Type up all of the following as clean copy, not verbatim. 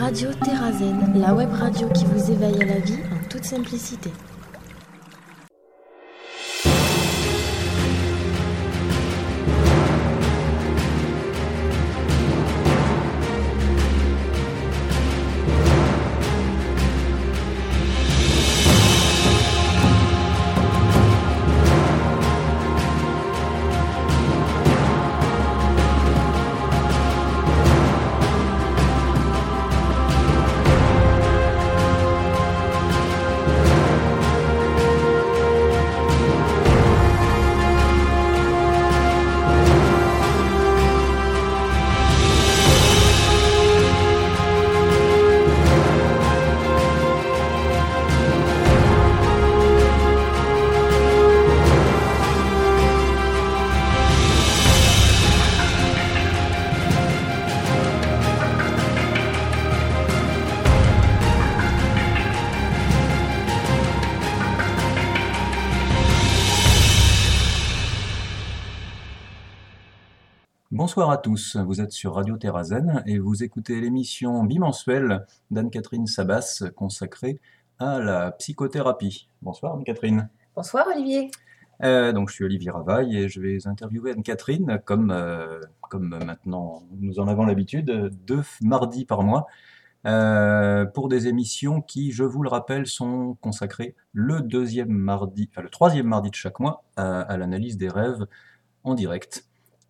Radio Terrazen, la web radio qui vous éveille à la vie en toute simplicité. Bonsoir à tous, vous êtes sur Radio Terrazen et vous écoutez l'émission bimensuelle d'Anne-Catherine Sabas consacrée à la psychothérapie. Bonsoir Anne-Catherine. Bonsoir Olivier. Donc je suis Olivier Ravaille et je vais interviewer Anne-Catherine comme maintenant nous en avons l'habitude, 2 mardis par mois pour des émissions qui, je vous le rappelle, sont consacrées le troisième mardi de chaque mois à l'analyse des rêves en direct.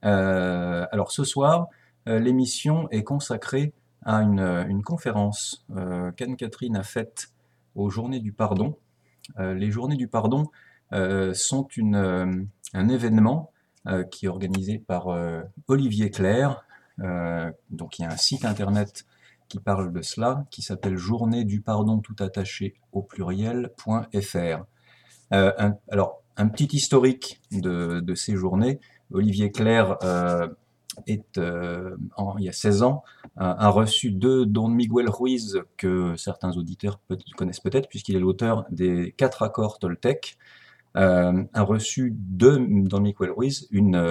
Alors ce soir, l'émission est consacrée à une conférence qu'Anne-Catherine a faite aux Journées du Pardon. Les Journées du Pardon sont un événement qui est organisé par Olivier Clerc. Donc il y a un site internet qui parle de cela, qui s'appelle journée du pardon tout attaché au pluriel.fr. Alors un petit historique de ces journées. Olivier Clerc, il y a 16 ans, a reçu de Don Miguel Ruiz, que certains auditeurs connaissent peut-être, puisqu'il est l'auteur des 4 accords Toltec, a reçu de Don Miguel Ruiz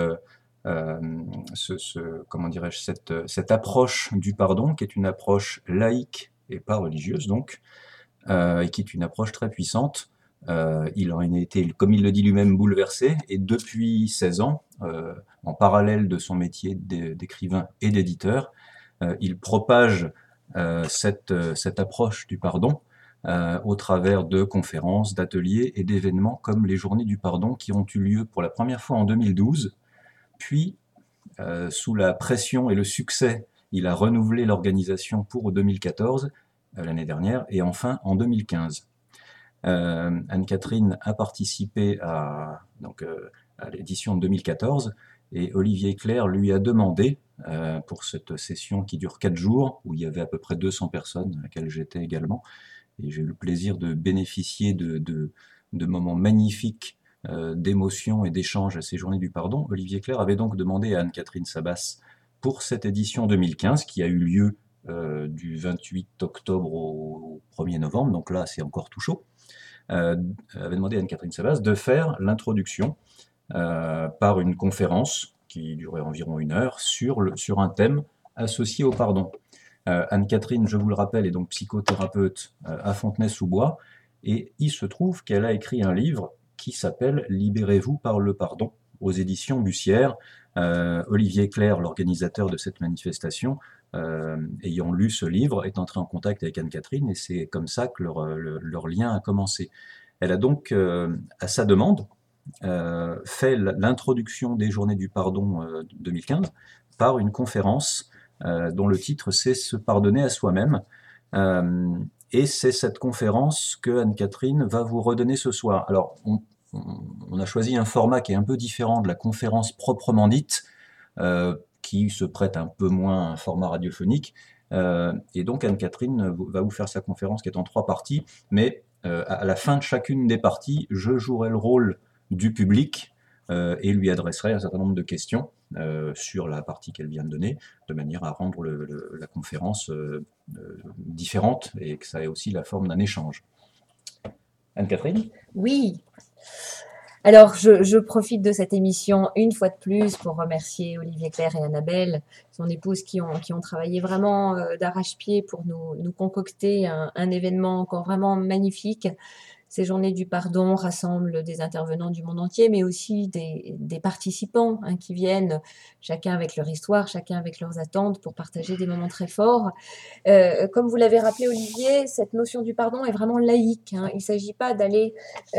cette approche du pardon, qui est une approche laïque et pas religieuse, donc, et qui est une approche très puissante. Il en a été, comme il le dit lui-même, bouleversé, et depuis 16 ans, en parallèle de son métier d'écrivain et d'éditeur, il propage cette approche du pardon au travers de conférences, d'ateliers et d'événements comme les Journées du Pardon qui ont eu lieu pour la première fois en 2012, puis sous la pression et le succès, il a renouvelé l'organisation pour 2014, l'année dernière, et enfin en 2015. Anne-Catherine a participé à l'édition de 2014 et Olivier Clerc lui a demandé, pour cette session qui dure 4 jours, où il y avait à peu près 200 personnes, à laquelle j'étais également, et j'ai eu le plaisir de bénéficier de moments magnifiques d'émotions et d'échanges à ces Journées du Pardon. Olivier Clerc avait donc demandé à Anne-Catherine Sabas, pour cette édition 2015, qui a eu lieu du 28 octobre au 1er novembre, donc là c'est encore tout chaud, avait demandé à Anne-Catherine Sabas de faire l'introduction par une conférence qui durait environ 1 heure sur un thème associé au pardon. Anne-Catherine, je vous le rappelle, est donc psychothérapeute à Fontenay-sous-Bois, et il se trouve qu'elle a écrit un livre qui s'appelle « Libérez-vous par le pardon » aux éditions Bussière. Olivier Clerc, l'organisateur de cette manifestation, ayant lu ce livre, est entré en contact avec Anne-Catherine, et c'est comme ça que leur lien a commencé. Elle a donc, à sa demande, fait l'introduction des Journées du Pardon 2015 par une conférence dont le titre c'est « Se pardonner à soi-même ». Et c'est cette conférence que Anne-Catherine va vous redonner ce soir. Alors, on a choisi un format qui est un peu différent de la conférence proprement dite, qui se prête un peu moins à un format radiophonique. Et donc Anne-Catherine va vous faire sa conférence qui est en 3 parties, mais à la fin de chacune des parties, je jouerai le rôle du public et lui adresserai un certain nombre de questions sur la partie qu'elle vient de donner, de manière à rendre la conférence différente et que ça ait aussi la forme d'un échange. Anne-Catherine ? Oui. Alors, je profite de cette émission une fois de plus pour remercier Olivier Clerc et Annabelle, son épouse, qui ont travaillé vraiment d'arrache-pied pour nous concocter un événement encore vraiment magnifique. Ces journées du pardon rassemblent des intervenants du monde entier, mais aussi des participants qui viennent, chacun avec leur histoire, chacun avec leurs attentes, pour partager des moments très forts. Comme vous l'avez rappelé, Olivier, cette notion du pardon est vraiment laïque. Il ne s'agit pas d'aller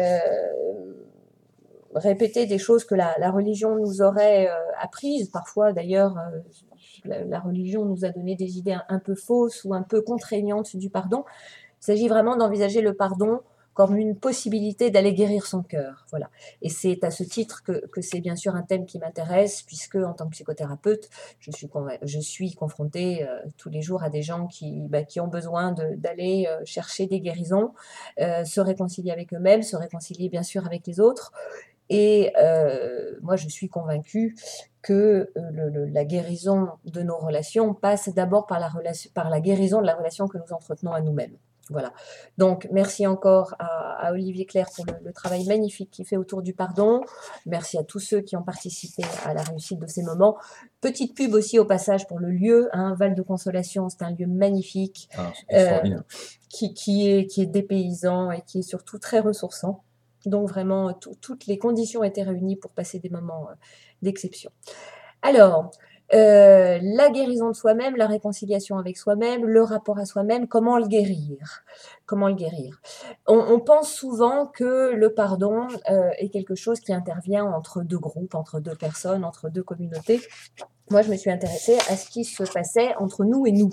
répéter des choses que la religion nous aurait apprises. Parfois, d'ailleurs, la religion nous a donné des idées un peu fausses ou un peu contraignantes du pardon. Il s'agit vraiment d'envisager le pardon comme une possibilité d'aller guérir son cœur. Voilà. Et c'est à ce titre que c'est bien sûr un thème qui m'intéresse, puisque en tant que psychothérapeute, je suis confrontée tous les jours à des gens qui ont besoin d'aller chercher des guérisons, se réconcilier avec eux-mêmes, se réconcilier bien sûr avec les autres. Et moi, je suis convaincue que la guérison de nos relations passe d'abord par la guérison de la relation que nous entretenons à nous-mêmes. Voilà. Donc, merci encore à Olivier Clerc pour le travail magnifique qu'il fait autour du pardon. Merci à tous ceux qui ont participé à la réussite de ces moments. Petite pub aussi au passage pour le lieu, Val de Consolation, c'est un lieu magnifique, qui est dépaysant et qui est surtout très ressourçant. Donc vraiment, toutes les conditions étaient réunies pour passer des moments d'exception. Alors, la guérison de soi-même, la réconciliation avec soi-même, le rapport à soi-même, comment le guérir? Comment le guérir? On pense souvent que le pardon est quelque chose qui intervient entre deux groupes, entre deux personnes, entre deux communautés. Moi, je me suis intéressée à ce qui se passait entre nous et nous.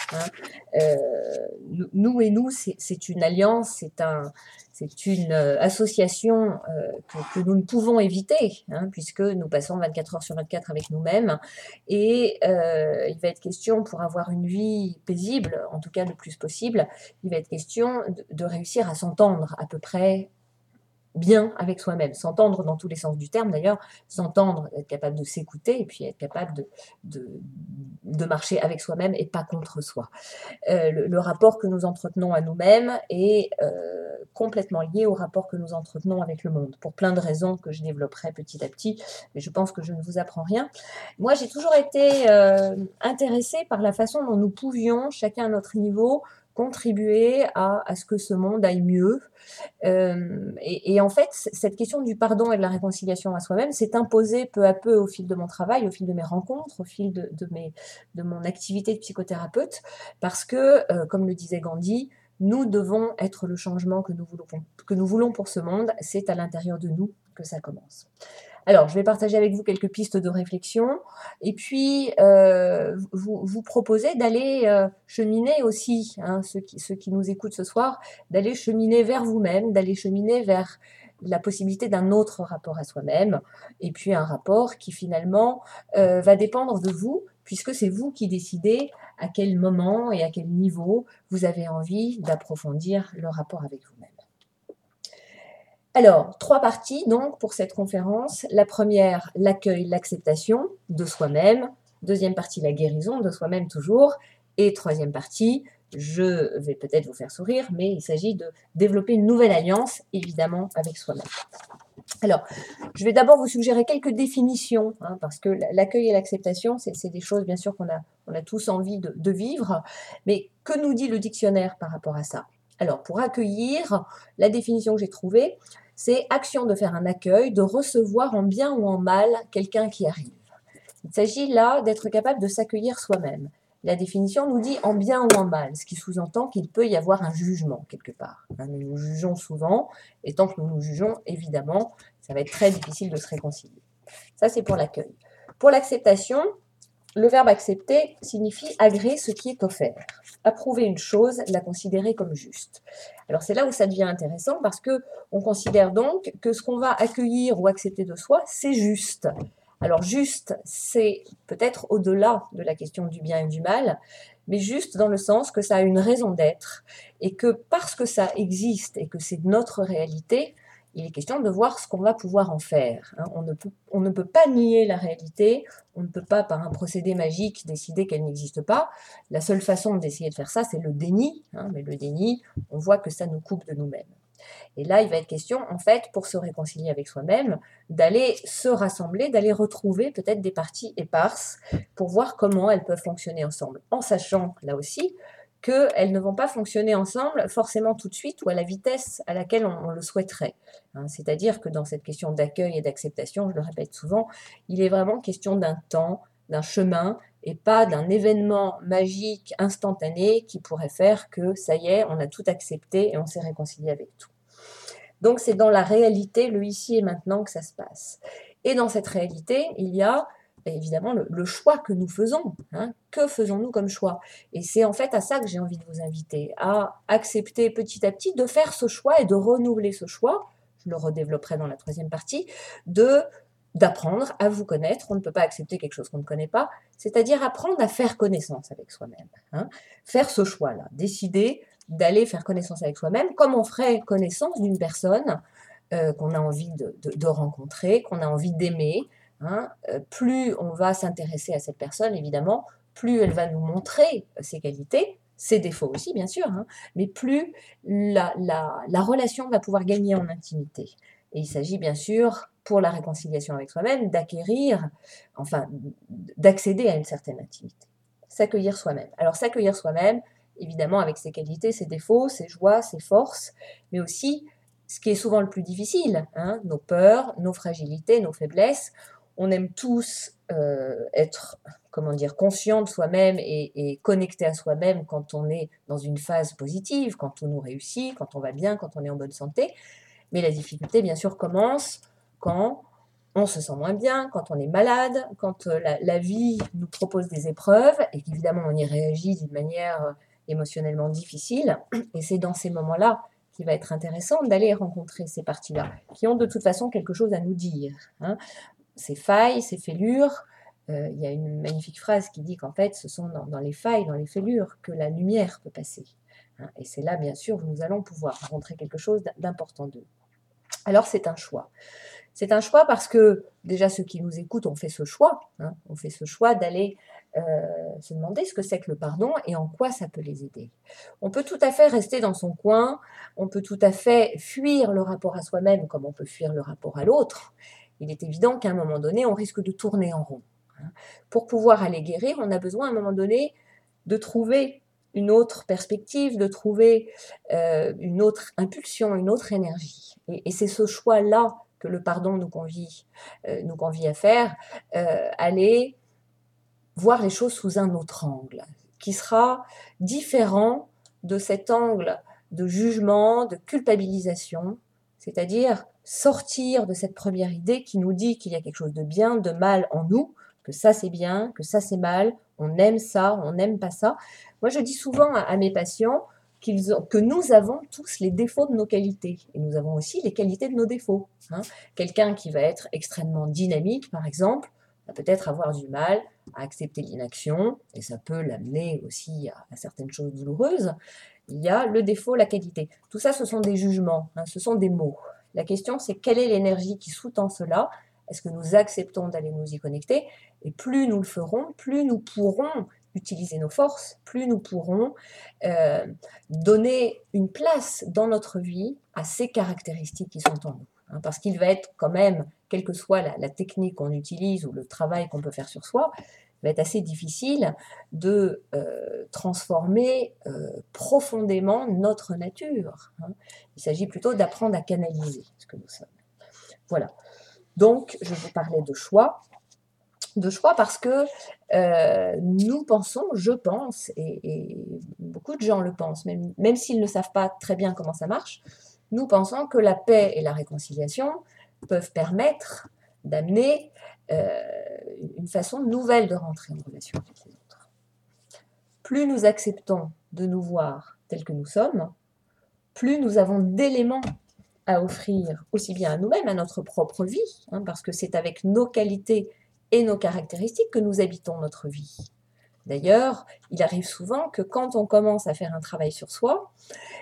Nous et nous, c'est une alliance, c'est une association que nous ne pouvons éviter, puisque nous passons 24 heures sur 24 avec nous-mêmes. Et il va être question, pour avoir une vie paisible, en tout cas le plus possible, il va être question de réussir à s'entendre à peu près bien avec soi-même, s'entendre dans tous les sens du terme d'ailleurs, s'entendre, être capable de s'écouter et puis être capable de marcher avec soi-même et pas contre soi. Le rapport que nous entretenons à nous-mêmes est complètement lié au rapport que nous entretenons avec le monde, pour plein de raisons que je développerai petit à petit, mais je pense que je ne vous apprends rien. Moi, j'ai toujours été intéressée par la façon dont nous pouvions, chacun à notre niveau, contribuer à ce que ce monde aille mieux. Et en fait, cette question du pardon et de la réconciliation à soi-même s'est imposée peu à peu au fil de mon travail, au fil de mes rencontres, au fil de mon activité de psychothérapeute, parce que, comme le disait Gandhi, nous devons être le changement que nous voulons pour ce monde. C'est à l'intérieur de nous que ça commence. Alors, je vais partager avec vous quelques pistes de réflexion et puis vous proposer d'aller cheminer aussi, ceux qui nous écoutent ce soir, d'aller cheminer vers vous-même, d'aller cheminer vers la possibilité d'un autre rapport à soi-même et puis un rapport qui finalement va dépendre de vous, puisque c'est vous qui décidez à quel moment et à quel niveau vous avez envie d'approfondir le rapport avec vous-même. Alors, 3 parties donc pour cette conférence. La première, l'accueil, l'acceptation de soi-même. Deuxième partie, la guérison de soi-même toujours. Et troisième partie, je vais peut-être vous faire sourire, mais il s'agit de développer une nouvelle alliance, évidemment, avec soi-même. Alors, je vais d'abord vous suggérer quelques définitions, parce que l'accueil et l'acceptation, c'est des choses, bien sûr, qu'on a tous envie de vivre. Mais que nous dit le dictionnaire par rapport à ça? Alors, pour accueillir, la définition que j'ai trouvée, c'est action de faire un accueil, de recevoir en bien ou en mal quelqu'un qui arrive. Il s'agit là d'être capable de s'accueillir soi-même. La définition nous dit en bien ou en mal, ce qui sous-entend qu'il peut y avoir un jugement quelque part. Nous nous jugeons souvent, et tant que nous nous jugeons, évidemment, ça va être très difficile de se réconcilier. Ça, c'est pour l'accueil. Pour l'acceptation, le verbe accepter signifie agréer ce qui est offert. Approuver une chose, la considérer comme juste. Alors c'est là où ça devient intéressant parce que on considère donc que ce qu'on va accueillir ou accepter de soi, c'est juste. Alors juste, c'est peut-être au-delà de la question du bien et du mal, mais juste dans le sens que ça a une raison d'être et que parce que ça existe et que c'est notre réalité, il est question de voir ce qu'on va pouvoir en faire. On ne peut pas nier la réalité, on ne peut pas, par un procédé magique, décider qu'elle n'existe pas. La seule façon d'essayer de faire ça, c'est le déni. Mais le déni, on voit que ça nous coupe de nous-mêmes. Et là, il va être question, en fait, pour se réconcilier avec soi-même, d'aller se rassembler, d'aller retrouver peut-être des parties éparses pour voir comment elles peuvent fonctionner ensemble, en sachant, là aussi, qu'elles ne vont pas fonctionner ensemble forcément tout de suite ou à la vitesse à laquelle on le souhaiterait. C'est-à-dire que dans cette question d'accueil et d'acceptation, je le répète souvent, il est vraiment question d'un temps, d'un chemin, et pas d'un événement magique, instantané, qui pourrait faire que, ça y est, on a tout accepté et on s'est réconcilié avec tout. Donc c'est dans la réalité, le ici et maintenant que ça se passe. Et dans cette réalité, il y a évidemment le choix que nous faisons. Que faisons-nous comme choix? Et c'est en fait à ça que j'ai envie de vous inviter, à accepter petit à petit de faire ce choix et de renouveler ce choix, je le redévelopperai dans la troisième partie, d'apprendre à vous connaître. On ne peut pas accepter quelque chose qu'on ne connaît pas, c'est-à-dire apprendre à faire connaissance avec soi-même. Faire ce choix-là, décider d'aller faire connaissance avec soi-même, comme on ferait connaissance d'une personne qu'on a envie de rencontrer, qu'on a envie d'aimer. Plus on va s'intéresser à cette personne, évidemment, plus elle va nous montrer ses qualités, ses défauts aussi, bien sûr, mais plus la relation va pouvoir gagner en intimité. Et il s'agit bien sûr, pour la réconciliation avec soi-même, d'accéder à une certaine intimité. S'accueillir soi-même. Alors s'accueillir soi-même, évidemment avec ses qualités, ses défauts, ses joies, ses forces, mais aussi ce qui est souvent le plus difficile, nos peurs, nos fragilités, nos faiblesses. On aime tous être, conscient de soi-même et connecté à soi-même quand on est dans une phase positive, quand tout nous réussit, quand on va bien, quand on est en bonne santé. Mais la difficulté, bien sûr, commence quand on se sent moins bien, quand on est malade, quand la vie nous propose des épreuves et qu'évidemment on y réagit d'une manière émotionnellement difficile. Et c'est dans ces moments-là qu'il va être intéressant d'aller rencontrer ces parties-là, qui ont de toute façon quelque chose à nous dire. Ces failles, ces fêlures, il y a une magnifique phrase qui dit qu'en fait, ce sont dans les failles, dans les fêlures, que la lumière peut passer. Et c'est là, bien sûr, où nous allons pouvoir rencontrer quelque chose d'important d'eux. Alors, c'est un choix. C'est un choix parce que, déjà, ceux qui nous écoutent ont fait ce choix. On fait ce choix d'aller se demander ce que c'est que le pardon et en quoi ça peut les aider. On peut tout à fait rester dans son coin, on peut tout à fait fuir le rapport à soi-même comme on peut fuir le rapport à l'autre. Il est évident qu'à un moment donné, on risque de tourner en rond. Pour pouvoir aller guérir, on a besoin à un moment donné de trouver une autre perspective, de trouver une autre impulsion, une autre énergie. Et c'est ce choix-là que le pardon nous convie à faire, aller voir les choses sous un autre angle, qui sera différent de cet angle de jugement, de culpabilisation, c'est-à-dire sortir de cette première idée qui nous dit qu'il y a quelque chose de bien, de mal en nous, que ça c'est bien, que ça c'est mal, on aime ça, on n'aime pas ça. Moi je dis souvent à mes patients que nous avons tous les défauts de nos qualités, et nous avons aussi les qualités de nos défauts. Quelqu'un qui va être extrêmement dynamique, par exemple, va peut-être avoir du mal à accepter l'inaction, et ça peut l'amener aussi à certaines choses douloureuses. Il y a le défaut, la qualité. Tout ça, ce sont des jugements, ce sont des mots. La question, c'est quelle est l'énergie qui sous-tend cela? Est-ce que nous acceptons d'aller nous y connecter? Et plus nous le ferons, plus nous pourrons utiliser nos forces, plus nous pourrons donner une place dans notre vie à ces caractéristiques qui sont en nous. Parce qu'il va être quand même, quelle que soit la technique qu'on utilise ou le travail qu'on peut faire sur soi, il va être assez difficile de transformer profondément notre nature. Il s'agit plutôt d'apprendre à canaliser ce que nous sommes. Voilà. Donc, je vous parlais de choix. De choix parce que nous pensons, je pense, et beaucoup de gens le pensent, même s'ils ne savent pas très bien comment ça marche, nous pensons que la paix et la réconciliation peuvent permettre d'amener une façon nouvelle de rentrer en relation avec les autres. Plus nous acceptons de nous voir tels que nous sommes, plus nous avons d'éléments à offrir aussi bien à nous-mêmes, à notre propre vie, parce que c'est avec nos qualités et nos caractéristiques que nous habitons notre vie. D'ailleurs, il arrive souvent que quand on commence à faire un travail sur soi,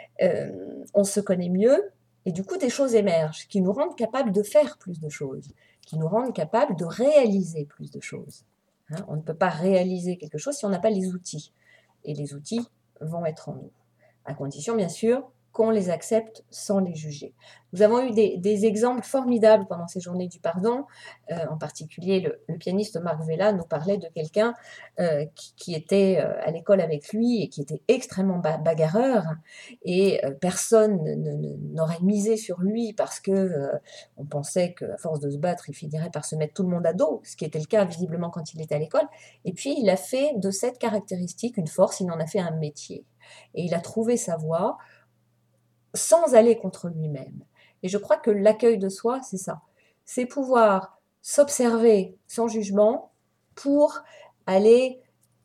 on se connaît mieux et du coup des choses émergent qui nous rendent capables de faire plus de choses, qui nous rendent capables de réaliser plus de choses. On ne peut pas réaliser quelque chose si on n'a pas les outils. Et les outils vont être en nous. À condition, bien sûr, qu'on les accepte sans les juger. Nous avons eu des exemples formidables pendant ces journées du pardon. En particulier, le pianiste Marc Vella nous parlait de quelqu'un qui était à l'école avec lui et qui était extrêmement bagarreur. Et personne n'aurait misé sur lui parce que on pensait qu'à force de se battre, il finirait par se mettre tout le monde à dos, ce qui était le cas visiblement quand il était à l'école. Et puis, il a fait de cette caractéristique une force, il en a fait un métier. Et il a trouvé sa voie sans aller contre lui-même. Et je crois que l'accueil de soi, c'est ça. C'est pouvoir s'observer sans jugement pour aller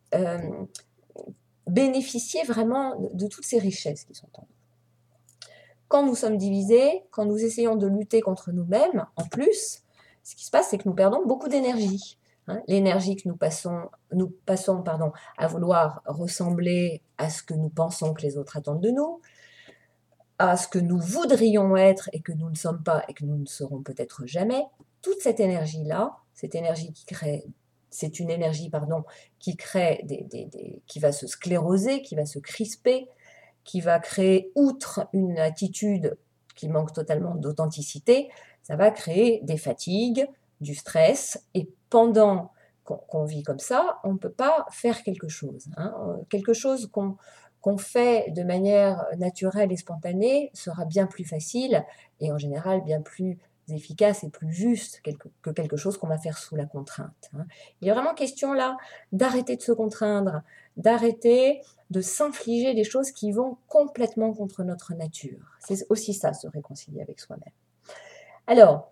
bénéficier vraiment de toutes ces richesses qui sont en nous. Quand nous sommes divisés, quand nous essayons de lutter contre nous-mêmes, en plus, ce qui se passe, c'est que nous perdons beaucoup d'énergie. L'énergie que nous passons à vouloir ressembler à ce que nous pensons que les autres attendent de nous, à ce que nous voudrions être et que nous ne sommes pas et que nous ne serons peut-être jamais, toute cette énergie-là, cette énergie qui crée, c'est une énergie qui crée qui va se scléroser, qui va se crisper, qui va créer, outre une attitude qui manque totalement d'authenticité, ça va créer des fatigues, du stress, et pendant qu'on vit comme ça, on ne peut pas faire quelque chose. Quelque chose qu'on fait de manière naturelle et spontanée sera bien plus facile et en général bien plus efficace et plus juste que quelque chose qu'on va faire sous la contrainte. Il est vraiment question là d'arrêter de se contraindre, d'arrêter de s'infliger des choses qui vont complètement contre notre nature. C'est aussi ça, se réconcilier avec soi-même. Alors,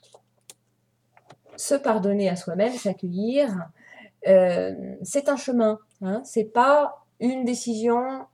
se pardonner à soi-même, s'accueillir, c'est un chemin. C'est pas une décision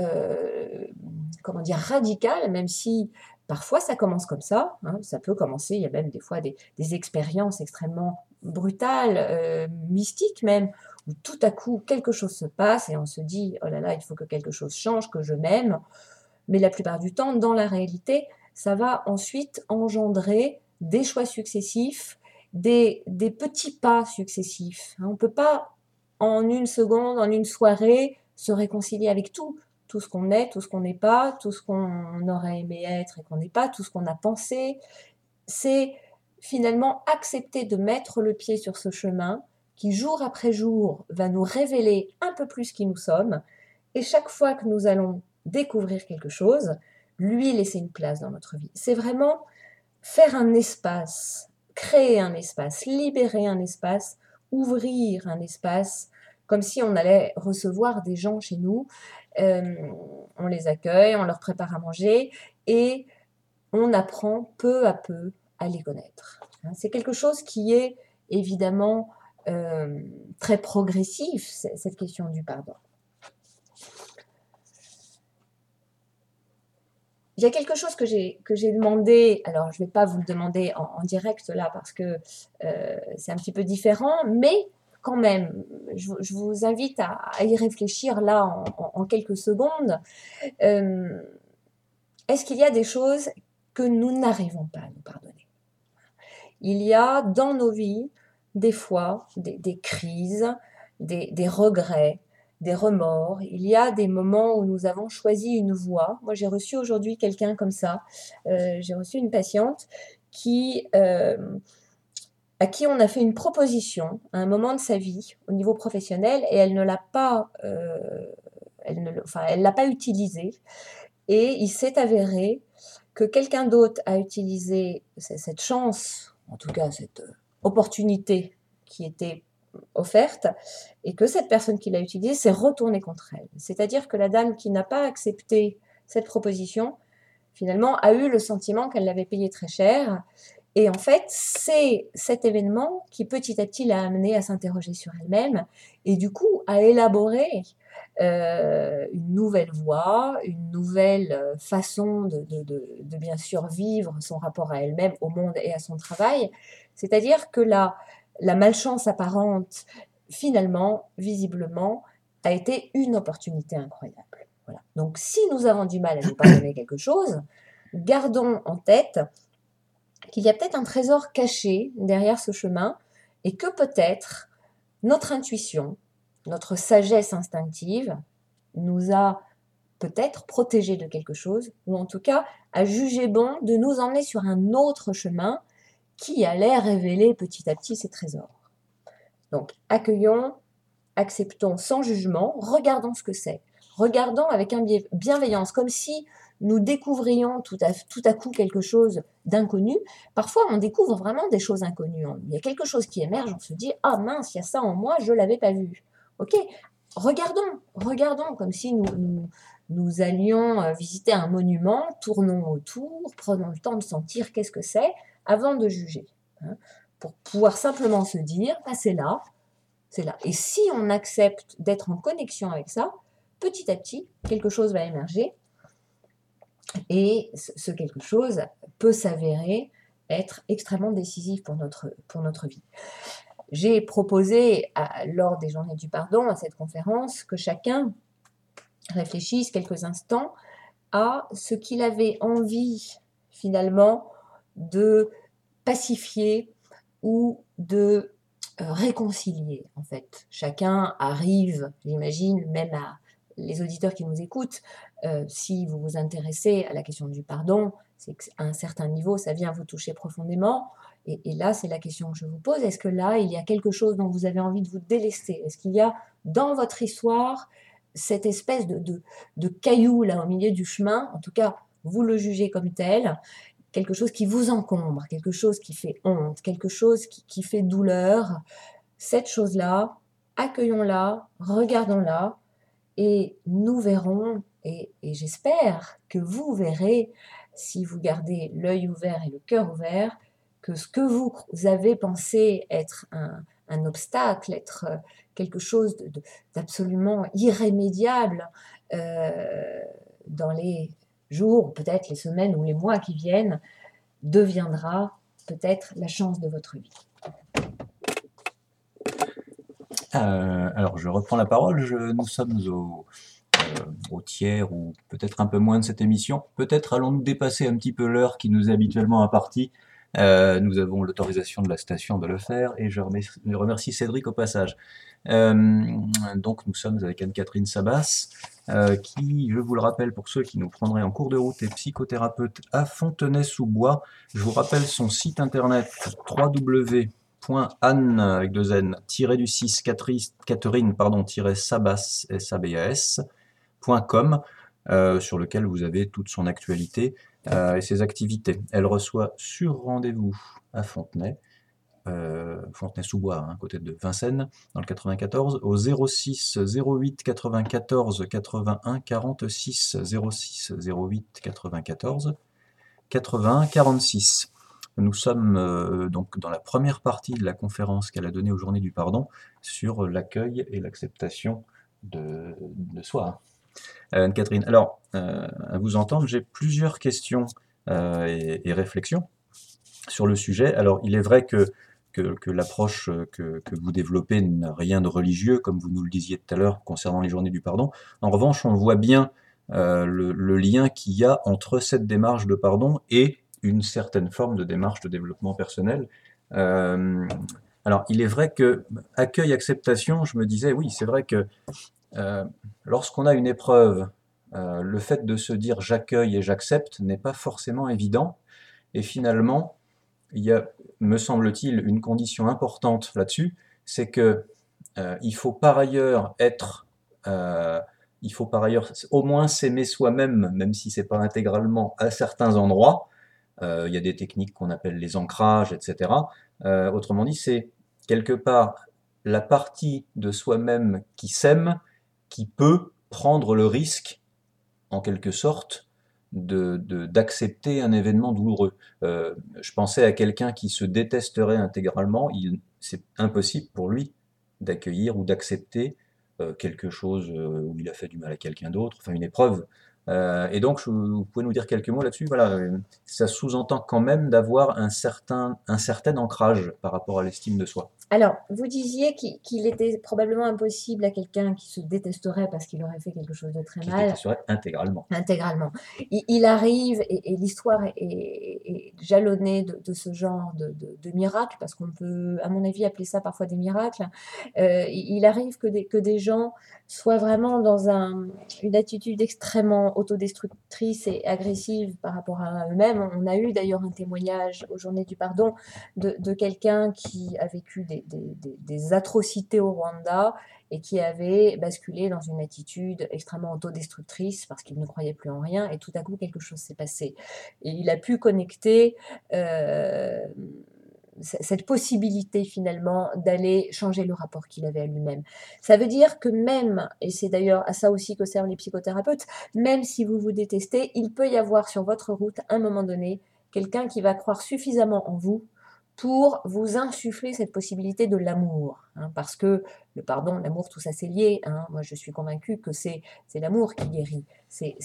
radicale, même si parfois ça commence comme ça. Ça peut commencer, il y a même des fois des expériences extrêmement brutales, mystiques même, où tout à coup quelque chose se passe et on se dit oh là là, il faut que quelque chose change, que je m'aime. Mais la plupart du temps, dans la réalité, ça va ensuite engendrer des choix successifs, des petits pas successifs. On ne peut pas en une seconde, en une soirée, se réconcilier avec tout ce qu'on est, tout ce qu'on n'est pas, tout ce qu'on aurait aimé être et qu'on n'est pas, tout ce qu'on a pensé. C'est finalement accepter de mettre le pied sur ce chemin qui, jour après jour, va nous révéler un peu plus qui nous sommes. Et chaque fois que nous allons découvrir quelque chose, lui laisser une place dans notre vie. C'est vraiment faire un espace, créer un espace, libérer un espace, ouvrir un espace, comme si on allait recevoir des gens chez nous. On les accueille, on leur prépare à manger et on apprend peu à peu à les connaître. C'est quelque chose qui est évidemment très progressif, cette question du pardon. Il y a quelque chose que j'ai demandé, alors je ne vais pas vous le demander en direct là parce que c'est un petit peu différent, mais quand même, je vous invite à y réfléchir là en quelques secondes. Est-ce qu'il y a des choses que nous n'arrivons pas à nous pardonner? Il y a dans nos vies des fois des crises, des regrets, des remords. Il y a des moments où nous avons choisi une voie. Moi, j'ai reçu aujourd'hui quelqu'un comme ça. J'ai reçu une patiente à qui on a fait une proposition à un moment de sa vie au niveau professionnel et elle ne l'a pas, elle l'a pas utilisée. Et il s'est avéré que quelqu'un d'autre a utilisé cette chance, en tout cas cette opportunité qui était offerte, et que cette personne qui l'a utilisée s'est retournée contre elle. C'est-à-dire que la dame qui n'a pas accepté cette proposition, finalement, a eu le sentiment qu'elle l'avait payé très cher. Et en fait, c'est cet événement qui petit à petit l'a amenée à s'interroger sur elle-même et du coup à élaborer une nouvelle voie, une nouvelle façon de bien sûr vivre son rapport à elle-même, au monde et à son travail. C'est-à-dire que la malchance apparente, finalement, visiblement, a été une opportunité incroyable. Voilà. Donc si nous avons du mal à nous pardonner quelque chose, gardons en tête qu'il y a peut-être un trésor caché derrière ce chemin et que peut-être notre intuition, notre sagesse instinctive nous a peut-être protégé de quelque chose, ou en tout cas a jugé bon de nous emmener sur un autre chemin qui allait révéler petit à petit ses trésors. Donc accueillons, acceptons sans jugement, regardons ce que c'est, regardons avec bienveillance, comme si nous découvrions tout à coup quelque chose d'inconnu. Parfois, on découvre vraiment des choses inconnues. Il y a quelque chose qui émerge, on se dit « Ah mince, il y a ça en moi, je ne l'avais pas vu. » Ok, regardons comme si nous allions visiter un monument, tournons autour, prenons le temps de sentir qu'est-ce que c'est avant de juger. Pour pouvoir simplement se dire « Ah, c'est là. » C'est là. Et si on accepte d'être en connexion avec ça, petit à petit, quelque chose va émerger. Et ce quelque chose peut s'avérer être extrêmement décisif pour notre vie. J'ai proposé, lors des Journées du Pardon, à cette conférence, que chacun réfléchisse quelques instants à ce qu'il avait envie, finalement, de pacifier ou de réconcilier, en fait. Chacun arrive, j'imagine, même à les auditeurs qui nous écoutent, si vous vous intéressez à la question du pardon, c'est qu'à un certain niveau, ça vient vous toucher profondément. Et là, c'est la question que je vous pose. Est-ce que là, il y a quelque chose dont vous avez envie de vous délester? Est-ce qu'il y a dans votre histoire cette espèce de caillou là au milieu du chemin? En tout cas, vous le jugez comme tel. Quelque chose qui vous encombre, quelque chose qui fait honte, quelque chose qui fait douleur. Cette chose-là, accueillons-la, regardons-la, et nous verrons, et j'espère que vous verrez, si vous gardez l'œil ouvert et le cœur ouvert, que ce que vous avez pensé être un obstacle, être quelque chose d'absolument irrémédiable dans les jours, peut-être les semaines ou les mois qui viennent, deviendra peut-être la chance de votre vie. Alors, je reprends la parole. Nous sommes au tiers ou peut-être un peu moins de cette émission. Peut-être allons-nous dépasser un petit peu l'heure qui nous est habituellement impartie. Nous avons l'autorisation de la station de le faire et je remercie Cédric au passage. Donc, nous sommes avec Anne-Catherine Sabas, qui, je vous le rappelle pour ceux qui nous prendraient en cours de route, est psychothérapeute à Fontenay-sous-Bois. Je vous rappelle son site internet www.anne avec deux n -du6 Catherine sabas sabas.com, sur lequel vous avez toute son actualité et ses activités. Elle reçoit sur rendez-vous à Fontenay, Fontenay-sous-Bois, côté de Vincennes, dans le 94, au 06 08 94 81 46, 06 08 94 81 46. Nous sommes donc dans la première partie de la conférence qu'elle a donnée aux Journées du Pardon sur l'accueil et l'acceptation de soi. Anne-Catherine, alors, à vous entendre, j'ai plusieurs questions et réflexions sur le sujet. Alors, il est vrai que l'approche que vous développez n'a rien de religieux, comme vous nous le disiez tout à l'heure concernant les Journées du Pardon. En revanche, on voit bien le lien qu'il y a entre cette démarche de pardon et une certaine forme de démarche de développement personnel. Alors, il est vrai que accueil-acceptation, je me disais, oui, c'est vrai que lorsqu'on a une épreuve, le fait de se dire j'accueille et j'accepte n'est pas forcément évident. Et finalement, il y a, me semble-t-il, une condition importante là-dessus, c'est que il faut par ailleurs au moins s'aimer soi-même, même si c'est pas intégralement à certains endroits. Il y a des techniques qu'on appelle les ancrages, etc. Autrement dit, c'est quelque part la partie de soi-même qui s'aime, qui peut prendre le risque, en quelque sorte, d'accepter un événement douloureux. Je pensais à quelqu'un qui se détesterait intégralement, c'est impossible pour lui d'accueillir ou d'accepter quelque chose où il a fait du mal à quelqu'un d'autre, enfin une épreuve. Et donc, vous pouvez nous dire quelques mots là-dessus? Voilà, ça sous-entend quand même d'avoir un certain ancrage par rapport à l'estime de soi. Alors, vous disiez qu'il était probablement impossible à quelqu'un qui se détesterait parce qu'il aurait fait quelque chose de très Qui se mal, détesterait intégralement. intégralement. Il arrive, et l'histoire est jalonnée de ce genre de miracles, parce qu'on peut, à mon avis, appeler ça parfois des miracles. Il arrive que des gens soient vraiment dans une attitude extrêmement autodestructrice et agressive par rapport à eux-mêmes. On a eu d'ailleurs un témoignage aux Journées du Pardon de quelqu'un qui a vécu des atrocités au Rwanda et qui avait basculé dans une attitude extrêmement autodestructrice parce qu'il ne croyait plus en rien, et tout à coup quelque chose s'est passé. Et il a pu connecter cette possibilité finalement d'aller changer le rapport qu'il avait à lui-même. Ça veut dire que même, et c'est d'ailleurs à ça aussi que servent les psychothérapeutes, même si vous vous détestez, il peut y avoir sur votre route, à un moment donné, quelqu'un qui va croire suffisamment en vous pour vous insuffler cette possibilité de l'amour. Parce que le pardon, l'amour, tout ça c'est lié. Moi je suis convaincue que c'est l'amour qui guérit, c'est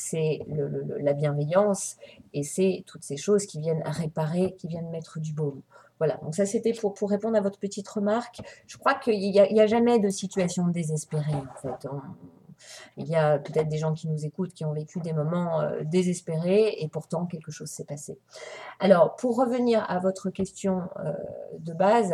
la bienveillance, et c'est toutes ces choses qui viennent réparer, qui viennent mettre du baume. Voilà, donc ça c'était pour répondre à votre petite remarque. Je crois qu'il n'y a jamais de situation désespérée en fait. Il y a peut-être des gens qui nous écoutent qui ont vécu des moments désespérés, et pourtant quelque chose s'est passé. Alors, pour revenir à votre question de base,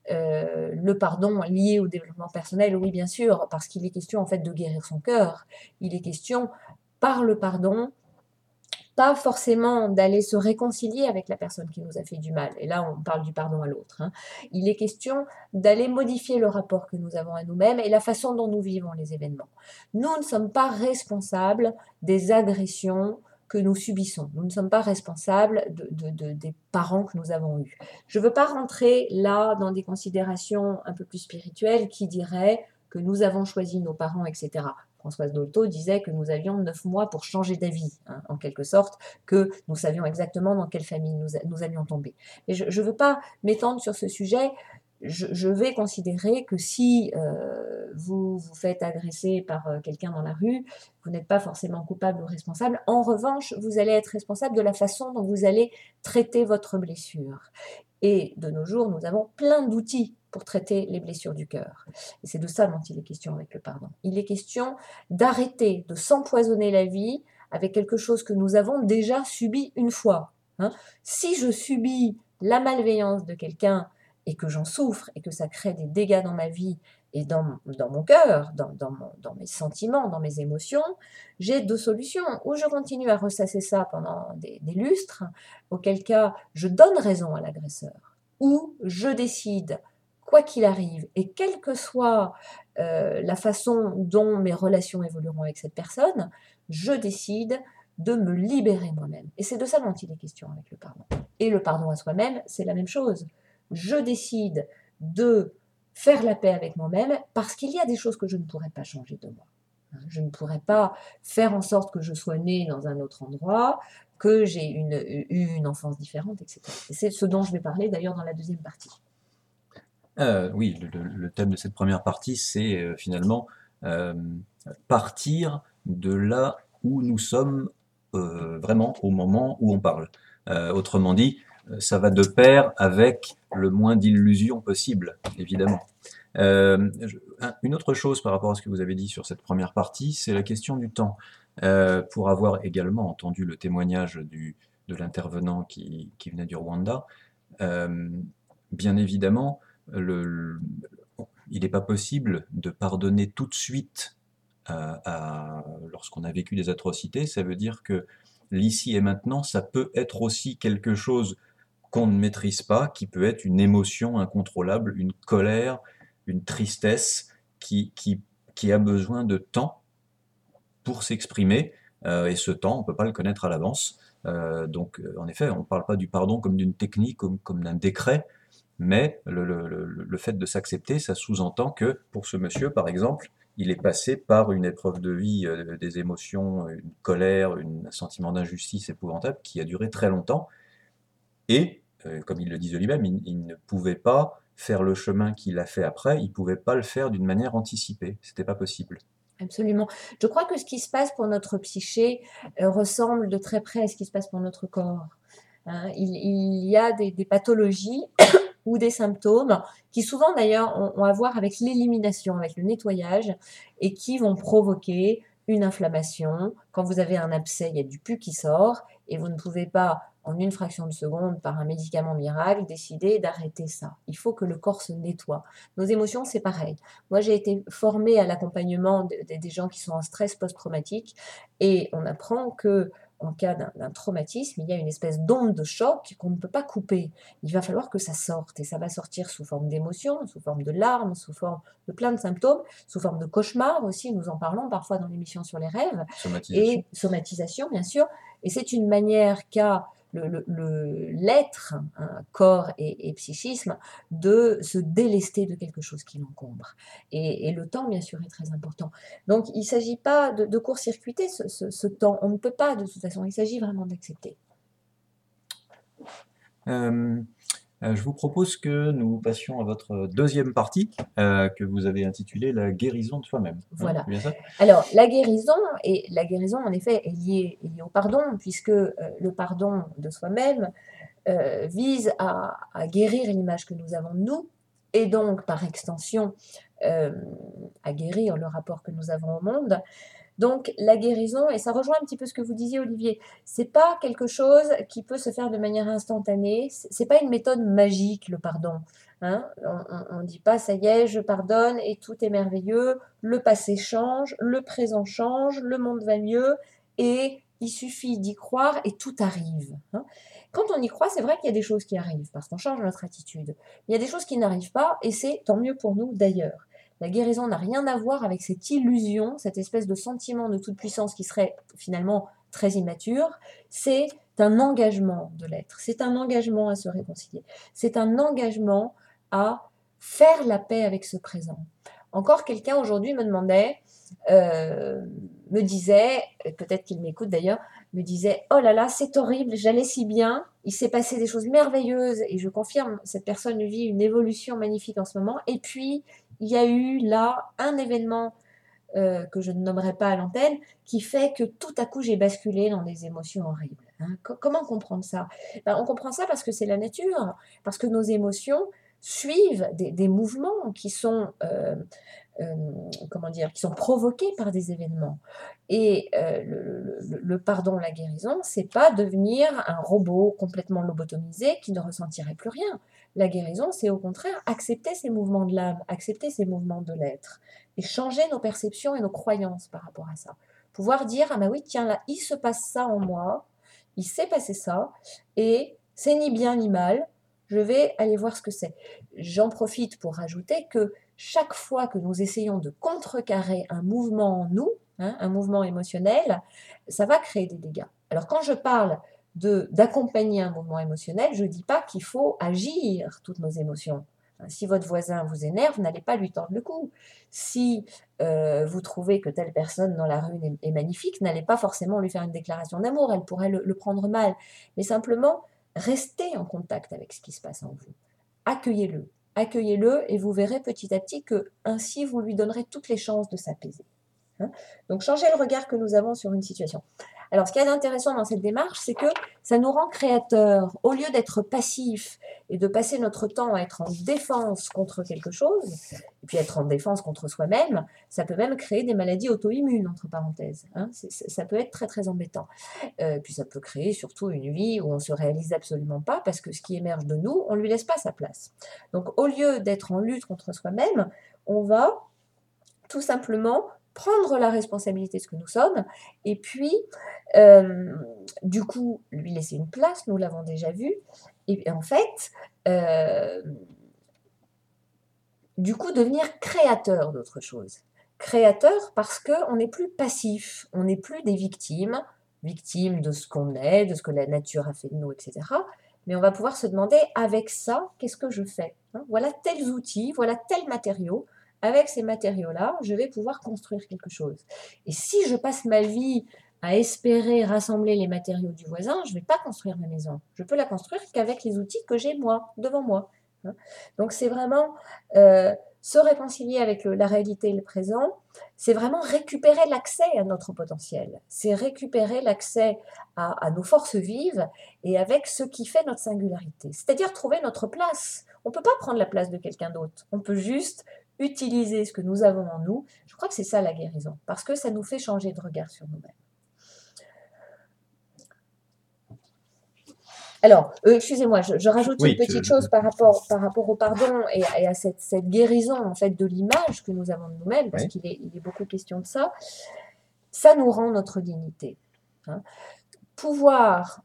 le pardon lié au développement personnel, oui, bien sûr, parce qu'il est question en fait de guérir son cœur. Il est question, par le pardon, pas forcément d'aller se réconcilier avec la personne qui nous a fait du mal. Et là, on parle du pardon à l'autre. Il est question d'aller modifier le rapport que nous avons à nous-mêmes et la façon dont nous vivons les événements. Nous ne sommes pas responsables des agressions que nous subissons. Nous ne sommes pas responsables des parents que nous avons eus. Je ne veux pas rentrer là dans des considérations un peu plus spirituelles qui diraient que nous avons choisi nos parents, etc. Françoise Dolto disait que nous avions 9 mois pour changer d'avis, en quelque sorte, que nous savions exactement dans quelle famille nous allions tomber. Mais je ne veux pas m'étendre sur ce sujet. Je vais considérer que si vous vous faites agresser par quelqu'un dans la rue, vous n'êtes pas forcément coupable ou responsable. En revanche, vous allez être responsable de la façon dont vous allez traiter votre blessure. Et de nos jours, nous avons plein d'outils pour traiter les blessures du cœur. Et c'est de ça dont il est question avec le pardon. Il est question d'arrêter de s'empoisonner la vie avec quelque chose que nous avons déjà subi une fois. Si je subis la malveillance de quelqu'un et que j'en souffre et que ça crée des dégâts dans ma vie et dans mon cœur, dans mes sentiments, dans mes émotions, j'ai 2 solutions. Ou je continue à ressasser ça pendant des lustres, auquel cas je donne raison à l'agresseur, ou je décide, quoi qu'il arrive, et quelle que soit la façon dont mes relations évolueront avec cette personne, je décide de me libérer moi-même. Et c'est de ça dont il est question avec le pardon. Et le pardon à soi-même, c'est la même chose. Je décide de faire la paix avec moi-même parce qu'il y a des choses que je ne pourrais pas changer de moi. Je ne pourrais pas faire en sorte que je sois née dans un autre endroit, que j'ai eu une enfance différente, etc. Et c'est ce dont je vais parler d'ailleurs dans la deuxième partie. Oui, le thème de cette première partie, c'est finalement partir de là où nous sommes vraiment au moment où on parle. Autrement dit, ça va de pair avec le moins d'illusions possible, évidemment. Une autre chose par rapport à ce que vous avez dit sur cette première partie, c'est la question du temps. Pour avoir également entendu le témoignage de l'intervenant qui venait du Rwanda, bien évidemment, il n'est pas possible de pardonner tout de suite lorsqu'on a vécu des atrocités. Ça veut dire que l'ici et maintenant, ça peut être aussi quelque chose qu'on ne maîtrise pas, qui peut être une émotion incontrôlable, une colère, une tristesse qui a besoin de temps pour s'exprimer, et ce temps, on ne peut pas le connaître à l'avance. Donc, en effet, on ne parle pas du pardon comme d'une technique, comme d'un décret, mais le fait de s'accepter, ça sous-entend que, pour ce monsieur, par exemple, il est passé par une épreuve de vie, des émotions, une colère, un sentiment d'injustice épouvantable qui a duré très longtemps, et, comme il le disait lui-même, il ne pouvait pas faire le chemin qu'il a fait après, il ne pouvait pas le faire d'une manière anticipée, c'était pas possible. Absolument. Je crois que ce qui se passe pour notre psyché ressemble de très près à ce qui se passe pour notre corps. Il y a des pathologies ou des symptômes qui souvent d'ailleurs ont à voir avec l'élimination, avec le nettoyage, et qui vont provoquer une inflammation. Quand vous avez un abcès, il y a du pus qui sort, et vous ne pouvez pas, en une fraction de seconde, par un médicament miracle, décider d'arrêter ça. Il faut que le corps se nettoie. Nos émotions, c'est pareil. Moi, j'ai été formée à l'accompagnement des gens qui sont en stress post-traumatique, et on apprend que en cas d'un traumatisme, il y a une espèce d'onde de choc qu'on ne peut pas couper. Il va falloir que ça sorte, et ça va sortir sous forme d'émotions, sous forme de larmes, sous forme de plein de symptômes, sous forme de cauchemars aussi, nous en parlons parfois dans l'émission sur les rêves, Somatisation. et somatisation bien sûr, et c'est une manière qu'a l'être, hein, corps et psychisme, de se délester de quelque chose qui l'encombre. Et le temps, bien sûr, est très important. Donc, il ne s'agit pas de court-circuiter ce temps. On ne peut pas, de toute façon. Il s'agit vraiment d'accepter. Je vous propose que nous passions à votre deuxième partie, que vous avez intitulée La guérison de soi-même. Voilà. C'est bien ça ? Alors, la guérison, en effet, est liée au pardon, puisque le pardon de soi-même vise à guérir l'image que nous avons de nous, et donc, par extension, à guérir le rapport que nous avons au monde. Donc, la guérison, et ça rejoint un petit peu ce que vous disiez, Olivier, c'est pas quelque chose qui peut se faire de manière instantanée, c'est pas une méthode magique, le pardon. Hein, on ne dit pas, ça y est, je pardonne et tout est merveilleux, le passé change, le présent change, le monde va mieux, et il suffit d'y croire et tout arrive. Hein. Quand on y croit, c'est vrai qu'il y a des choses qui arrivent, parce qu'on change notre attitude. Il y a des choses qui n'arrivent pas, et c'est tant mieux pour nous d'ailleurs. La guérison n'a rien à voir avec cette illusion, cette espèce de sentiment de toute puissance qui serait finalement très immature. C'est un engagement de l'être, c'est un engagement à se réconcilier, c'est un engagement à faire la paix avec ce présent. Encore quelqu'un aujourd'hui me demandait, me disait, peut-être qu'il m'écoute d'ailleurs, me disait « Oh là là, c'est horrible, j'allais si bien, il s'est passé des choses merveilleuses et je confirme, cette personne vit une évolution magnifique en ce moment. Et puis, il y a eu là un événement que je ne nommerai pas à l'antenne qui fait que tout à coup j'ai basculé dans des émotions horribles. Hein. Comment comprendre ça ? On comprend ça parce que c'est la nature, parce que nos émotions suivent des mouvements qui sont qui sont provoqués par des événements. Et le pardon, la guérison, c'est pas devenir un robot complètement lobotomisé qui ne ressentirait plus rien. La guérison, c'est au contraire accepter ces mouvements de l'âme, accepter ces mouvements de l'être, et changer nos perceptions et nos croyances par rapport à ça. Pouvoir dire, ah bah oui, tiens, là, il se passe ça en moi, il s'est passé ça, et c'est ni bien ni mal, je vais aller voir ce que c'est. J'en profite pour rajouter que chaque fois que nous essayons de contrecarrer un mouvement en nous, hein, un mouvement émotionnel, ça va créer des dégâts. Alors quand je parle d'accompagner un mouvement émotionnel, je ne dis pas qu'il faut agir toutes nos émotions. Si votre voisin vous énerve, n'allez pas lui tordre le cou. Si vous trouvez que telle personne dans la rue est magnifique, n'allez pas forcément lui faire une déclaration d'amour, elle pourrait le prendre mal. Mais simplement, restez en contact avec ce qui se passe en vous. Accueillez-le. Accueillez-le et vous verrez petit à petit que ainsi vous lui donnerez toutes les chances de s'apaiser. Hein ? Donc changez le regard que nous avons sur une situation. Alors ce qu'il y a d'intéressant dans cette démarche, c'est que ça nous rend créateurs. Au lieu d'être passifs et de passer notre temps à être en défense contre quelque chose, et puis être en défense contre soi-même, ça peut même créer des maladies auto-immunes, entre parenthèses. Hein ? Ça peut être très très embêtant. Puis ça peut créer surtout une vie où on ne se réalise absolument pas parce que ce qui émerge de nous, on ne lui laisse pas sa place. Donc au lieu d'être en lutte contre soi-même, on va tout simplement prendre la responsabilité de ce que nous sommes et puis du coup lui laisser une place, nous l'avons déjà vu, et en fait du coup devenir créateur d'autre chose. Créateur parce qu'on n'est plus passif, on n'est plus des victimes de ce qu'on est, de ce que la nature a fait de nous, etc. Mais on va pouvoir se demander, avec ça, qu'est-ce que je fais ? Voilà tels outils, voilà tels matériaux. Avec ces matériaux-là, je vais pouvoir construire quelque chose. Et si je passe ma vie à espérer rassembler les matériaux du voisin, je ne vais pas construire ma maison. Je peux la construire qu'avec les outils que j'ai moi, devant moi. Donc c'est vraiment Se réconcilier avec la réalité et le présent, c'est vraiment récupérer l'accès à notre potentiel, c'est récupérer l'accès à nos forces vives et avec ce qui fait notre singularité, c'est-à-dire trouver notre place. On ne peut pas prendre la place de quelqu'un d'autre, on peut juste utiliser ce que nous avons en nous. Je crois que c'est ça la guérison, parce que ça nous fait changer de regard sur nous-mêmes. Alors, excusez-moi, je rajoute une petite chose par rapport au pardon et à cette guérison en fait de l'image que nous avons de nous-mêmes, parce qu'il est beaucoup question de ça. Ça nous rend notre dignité. Hein. Pouvoir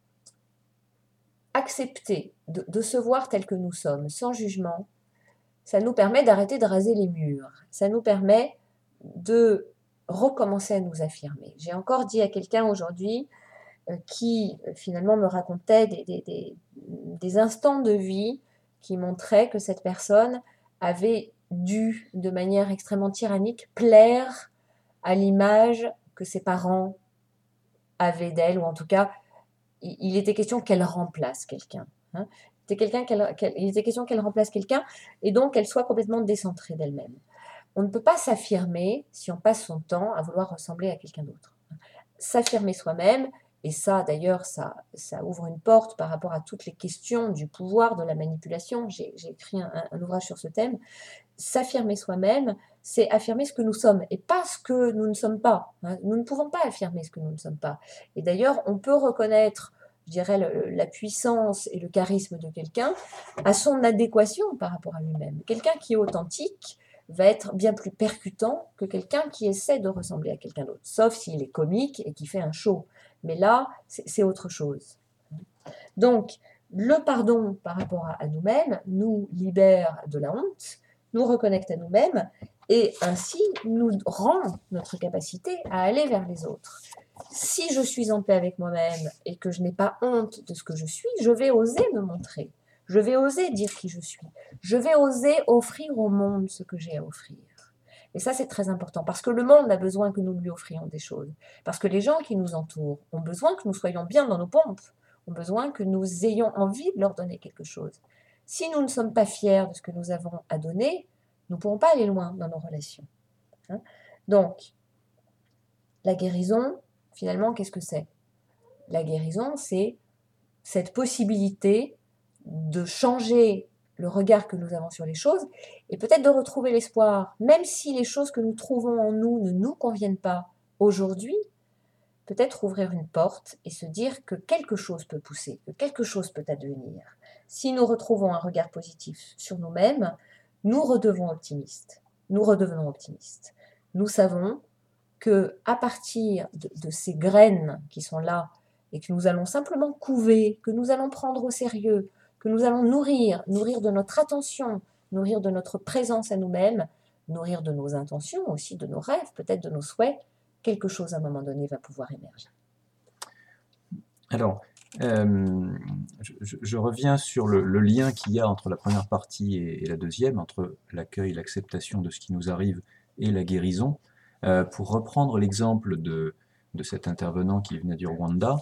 accepter de se voir tel que nous sommes, sans jugement, ça nous permet d'arrêter de raser les murs. Ça nous permet de recommencer à nous affirmer. J'ai encore dit à quelqu'un aujourd'hui qui finalement me racontait des instants de vie qui montraient que cette personne avait dû, de manière extrêmement tyrannique, plaire à l'image que ses parents avaient d'elle, ou en tout cas, il était question qu'elle remplace quelqu'un. Hein. Il était question qu'elle remplace quelqu'un, et donc qu'elle soit complètement décentrée d'elle-même. On ne peut pas s'affirmer si on passe son temps à vouloir ressembler à quelqu'un d'autre. S'affirmer soi-même, et ça, d'ailleurs, ça ouvre une porte par rapport à toutes les questions du pouvoir, de la manipulation. J'ai écrit un ouvrage sur ce thème. S'affirmer soi-même, c'est affirmer ce que nous sommes et pas ce que nous ne sommes pas. Nous ne pouvons pas affirmer ce que nous ne sommes pas. Et d'ailleurs, on peut reconnaître, je dirais, la puissance et le charisme de quelqu'un à son adéquation par rapport à lui-même. Quelqu'un qui est authentique va être bien plus percutant que quelqu'un qui essaie de ressembler à quelqu'un d'autre, sauf s'il est comique et qui fait un show. Mais là, c'est autre chose. Donc, le pardon par rapport à nous-mêmes nous libère de la honte, nous reconnecte à nous-mêmes et ainsi nous rend notre capacité à aller vers les autres. Si je suis en paix avec moi-même et que je n'ai pas honte de ce que je suis, je vais oser me montrer. Je vais oser dire qui je suis. Je vais oser offrir au monde ce que j'ai à offrir. Et ça, c'est très important, parce que le monde a besoin que nous lui offrions des choses. Parce que les gens qui nous entourent ont besoin que nous soyons bien dans nos pompes, ont besoin que nous ayons envie de leur donner quelque chose. Si nous ne sommes pas fiers de ce que nous avons à donner, nous ne pourrons pas aller loin dans nos relations. Hein. Donc, la guérison, finalement, qu'est-ce que c'est ? La guérison, c'est cette possibilité de changer le regard que nous avons sur les choses, et peut-être de retrouver l'espoir, même si les choses que nous trouvons en nous ne nous conviennent pas aujourd'hui, peut-être ouvrir une porte et se dire que quelque chose peut pousser, que quelque chose peut advenir. Si nous retrouvons un regard positif sur nous-mêmes, nous redevenons optimistes. Nous savons que à partir de ces graines qui sont là et que nous allons simplement couver, que nous allons prendre au sérieux, que nous allons nourrir de notre attention, nourrir de notre présence à nous-mêmes, nourrir de nos intentions aussi, de nos rêves, peut-être de nos souhaits, quelque chose à un moment donné va pouvoir émerger. Alors, je reviens sur le lien qu'il y a entre la première partie et la deuxième, entre l'accueil, l'acceptation de ce qui nous arrive et la guérison. Pour reprendre l'exemple de cet intervenant qui venait du Rwanda,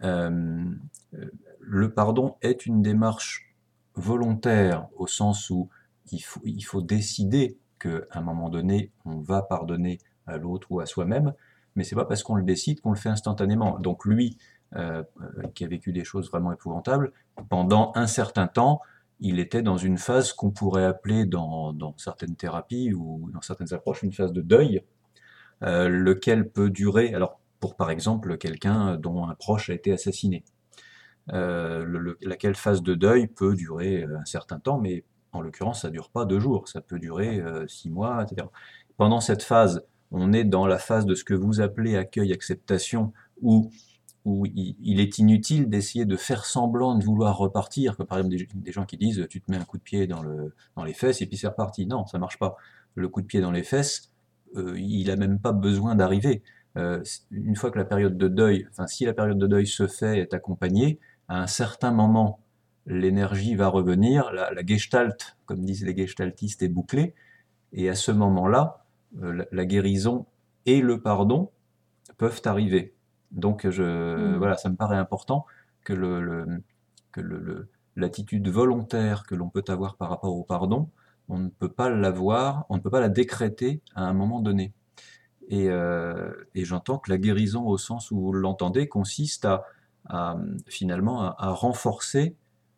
le pardon est une démarche volontaire au sens où il faut décider qu'à un moment donné, on va pardonner à l'autre ou à soi-même, mais c'est pas parce qu'on le décide qu'on le fait instantanément. Donc lui, qui a vécu des choses vraiment épouvantables, pendant un certain temps, il était dans une phase qu'on pourrait appeler dans certaines thérapies ou dans certaines approches une phase de deuil, lequel peut durer, alors pour par exemple quelqu'un dont un proche a été assassiné, laquelle phase de deuil peut durer un certain temps, mais en l'occurrence ça ne dure pas 2 jours, ça peut durer 6 mois, etc. Pendant cette phase, on est dans la phase de ce que vous appelez accueil-acceptation, où il est inutile d'essayer de faire semblant de vouloir repartir, comme par exemple des gens qui disent tu te mets un coup de pied dans les fesses et puis c'est reparti. Non, ça marche pas. Le coup de pied dans les fesses, il a même pas besoin d'arriver. Une fois que la période de deuil, enfin si la période de deuil se fait, est accompagnée, à un certain moment, l'énergie va revenir, la gestalt, comme disent les gestaltistes, est bouclée, et à ce moment-là, la guérison et le pardon peuvent arriver. Donc voilà, ça me paraît important que l'attitude volontaire que l'on peut avoir par rapport au pardon on ne peut pas l'avoir, on ne peut pas la décréter à un moment donné. Et j'entends que la guérison, au sens où vous l'entendez, consiste finalement à renforcer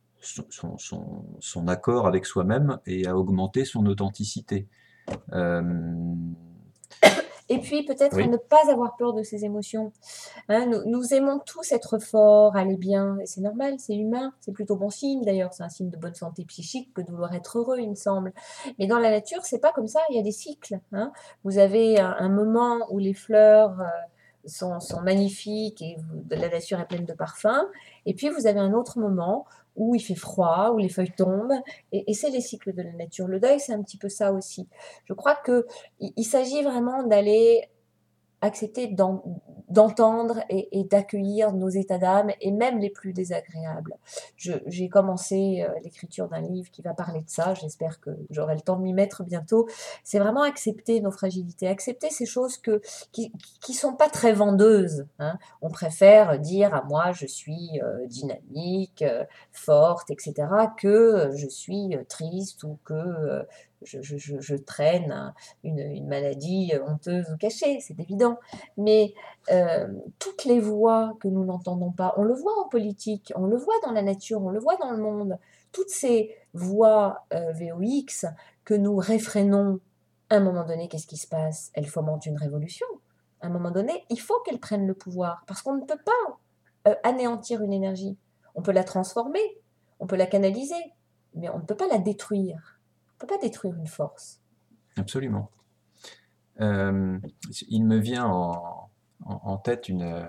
son accord avec soi-même et à augmenter son authenticité. Euh, Et puis peut-être à oui, ne pas avoir peur de ses émotions. Hein, nous aimons tous être forts, aller bien, et c'est normal, c'est humain, c'est plutôt bon signe d'ailleurs, c'est un signe de bonne santé psychique que de vouloir être heureux, il me semble. Mais dans la nature, c'est pas comme ça, il y a des cycles. Hein. Vous avez un moment où les fleurs sont magnifiques et la nature est pleine de parfums, et puis vous avez un autre moment où il fait froid, où les feuilles tombent, et c'est les cycles de la nature. Le deuil, c'est un petit peu ça aussi. Je crois qu'il s'agit vraiment d'aller accepter d'entendre et d'accueillir nos états d'âme, et même les plus désagréables. J'ai commencé l'écriture d'un livre qui va parler de ça, j'espère que j'aurai le temps de m'y mettre bientôt. C'est vraiment accepter nos fragilités, accepter ces choses qui sont pas très vendeuses. Hein. On préfère dire à moi je suis dynamique, forte, etc., que je suis triste ou que je traîne une maladie honteuse ou cachée, c'est évident. Mais toutes les voix que nous n'entendons pas, on le voit en politique, on le voit dans la nature, on le voit dans le monde, toutes ces voix VOX que nous réfrénons, à un moment donné, qu'est-ce qui se passe? Elles fomentent une révolution. À un moment donné, il faut qu'elles prennent le pouvoir, parce qu'on ne peut pas anéantir une énergie. On peut la transformer, on peut la canaliser, mais on ne peut pas la détruire. On ne peut pas détruire une force. absolument. Il me vient en tête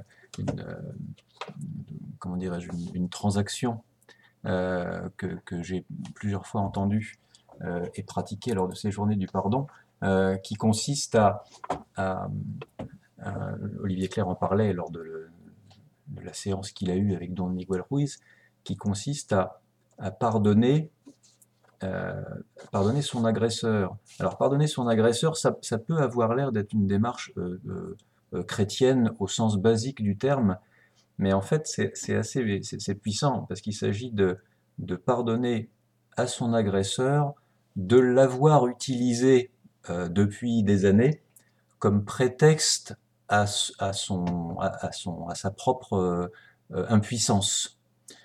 comment dirais-je, une transaction que j'ai plusieurs fois entendue et pratiquée lors de ces journées du pardon, qui consiste à Olivier Clerc en parlait lors de la séance qu'il a eue avec Don Miguel Ruiz, qui consiste à pardonner son agresseur. Alors, pardonner son agresseur, ça peut avoir l'air d'être une démarche chrétienne au sens basique du terme, mais en fait, c'est puissant, parce qu'il s'agit de pardonner à son agresseur, de l'avoir utilisé depuis des années comme prétexte à sa propre impuissance.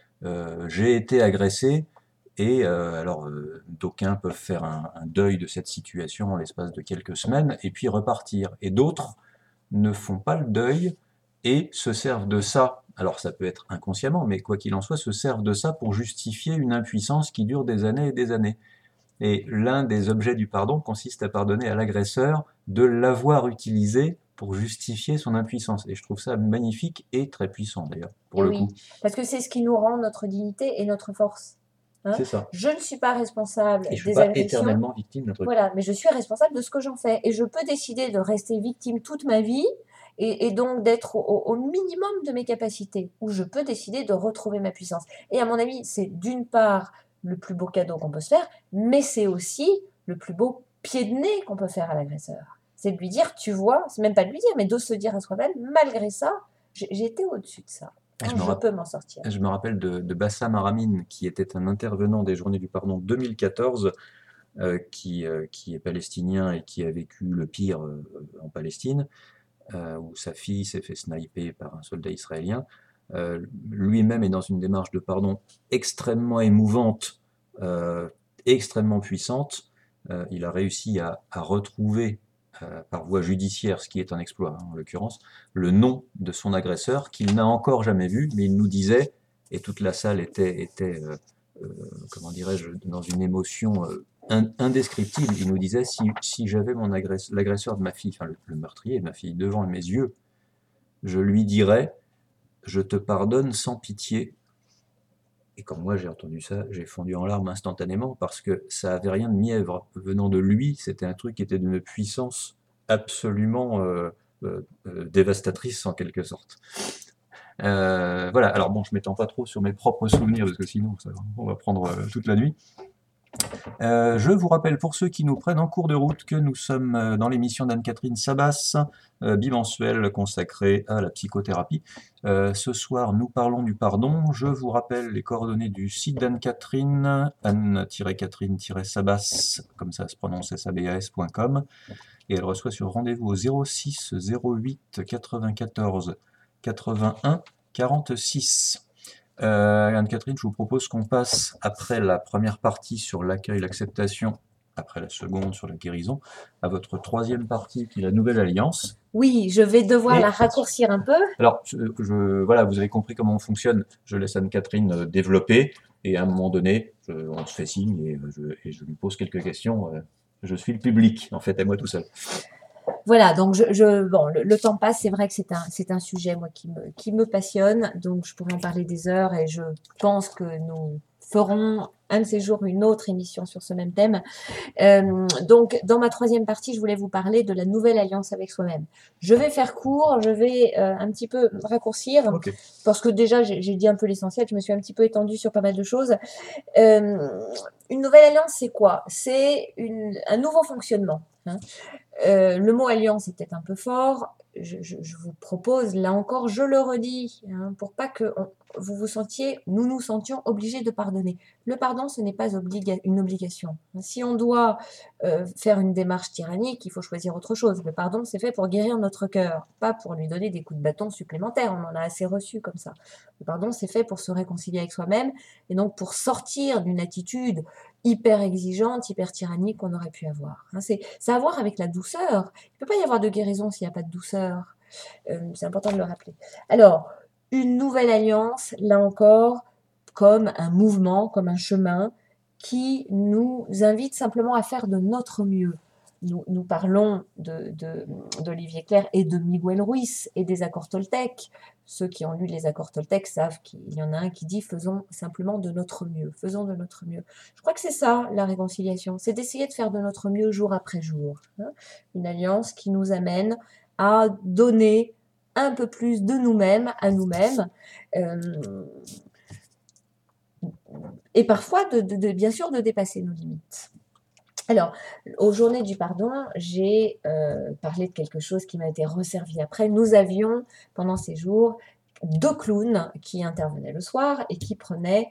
J'ai été agressé, et d'aucuns peuvent faire un deuil de cette situation en l'espace de quelques semaines, et puis repartir. Et d'autres ne font pas le deuil, et se servent de ça, alors ça peut être inconsciemment, mais quoi qu'il en soit, se servent de ça pour justifier une impuissance qui dure des années et des années. Et l'un des objets du pardon consiste à pardonner à l'agresseur de l'avoir utilisé pour justifier son impuissance. Et je trouve ça magnifique et très puissant d'ailleurs, pour Et le oui, coup. parce que c'est ce qui nous rend notre dignité et notre force. Hein. C'est ça. Je ne suis pas responsable Et je ne suis des pas agressions. éternellement victime d'un truc. Voilà, mais je suis responsable de ce que j'en fais. Et je peux décider de rester victime toute ma vie et donc d'être au minimum de mes capacités, ou je peux décider de retrouver ma puissance. Et à mon avis, c'est d'une part le plus beau cadeau qu'on peut se faire, mais c'est aussi le plus beau pied de nez qu'on peut faire à l'agresseur. C'est de lui dire, tu vois, c'est même pas de lui dire, mais de se dire à soi-même, malgré ça, j'ai été au-dessus de ça. Et Je peux m'en sortir. je me rappelle de Bassam Aramine, qui était un intervenant des Journées du Pardon 2014, qui est palestinien et qui a vécu le pire en Palestine, où sa fille s'est fait sniper par un soldat israélien. Lui-même est dans une démarche de pardon extrêmement émouvante, extrêmement puissante. Il a réussi à retrouver par voie judiciaire, ce qui est un exploit en l'occurrence, le nom de son agresseur qu'il n'a encore jamais vu, mais il nous disait, et toute la salle était comment dirais-je, dans une émotion indescriptible. Il nous disait, si j'avais l'agresseur de ma fille, enfin le meurtrier de ma fille devant mes yeux, je lui dirais, je te pardonne sans pitié. Et quand moi j'ai entendu ça, j'ai fondu en larmes instantanément, parce que ça avait rien de mièvre. Venant de lui, c'était un truc qui était d'une puissance absolument dévastatrice en quelque sorte. Voilà, alors bon, je m'étends pas trop sur mes propres souvenirs, parce que sinon on va prendre toute la nuit. Je vous rappelle pour ceux qui nous prennent en cours de route que nous sommes dans l'émission d'Anne-Catherine Sabas, bimensuelle consacrée à la psychothérapie. Ce soir, nous parlons du pardon. Je vous rappelle les coordonnées du site d'Anne-Catherine, anne-catherine-sabas, comme ça se prononce, sabas.com. Et elle reçoit sur rendez-vous au 06 08 94 81 46. Anne-Catherine, je vous propose qu'on passe, après la première partie sur l'accueil, l'acceptation, après la seconde sur la guérison, à votre troisième partie qui est la nouvelle alliance. Oui, je vais devoir Et- la raccourcir un peu. Alors, voilà, vous avez compris comment on fonctionne. Je laisse Anne-Catherine développer, et à un moment donné, on se fait signe et je lui pose quelques questions. Je suis le public, en fait, à moi tout seul. Voilà, donc bon, le temps passe, c'est vrai que c'est un sujet, moi, qui me passionne, donc je pourrais en parler des heures et je pense que nous ferons un de ces jours une autre émission sur ce même thème. Donc, dans ma troisième partie, je voulais vous parler de la nouvelle alliance avec soi-même. Je vais faire court, je vais un petit peu raccourcir, Ok. parce que déjà, j'ai dit un peu l'essentiel, je me suis un petit peu étendue sur pas mal de choses. Une nouvelle alliance, c'est quoi? C'est un nouveau fonctionnement, hein. Le mot alliance est peut-être un peu fort. Je vous propose, là encore, je le redis, hein, pour pas que nous nous sentions obligés de pardonner. Le pardon, ce n'est pas une obligation. Si on doit faire une démarche tyrannique, il faut choisir autre chose. Le pardon, c'est fait pour guérir notre cœur, pas pour lui donner des coups de bâton supplémentaires. On en a assez reçu comme ça. Le pardon, c'est fait pour se réconcilier avec soi-même et donc pour sortir d'une attitude hyper exigeante, hyper tyrannique qu'on aurait pu avoir. C'est à voir avec la douceur. Il ne peut pas y avoir de guérison s'il n'y a pas de douceur. C'est important de le rappeler. Alors, une nouvelle alliance, là encore, comme un mouvement, comme un chemin, qui nous invite simplement à faire de notre mieux. Nous parlons d'Olivier Clerc et de Miguel Ruiz et des accords Toltec. Ceux qui ont lu les accords Toltec savent qu'il y en a un qui dit « faisons simplement de notre mieux ». Faisons de notre mieux. Je crois que c'est ça, la réconciliation. C'est d'essayer de faire de notre mieux jour après jour. Une alliance qui nous amène à donner un peu plus de nous-mêmes à nous-mêmes. Et parfois, bien sûr, de dépasser nos limites. Alors, aux Journées du Pardon, j'ai parlé de quelque chose qui m'a été resservi après. Nous avions, pendant ces jours, 2 clowns qui intervenaient le soir et qui prenaient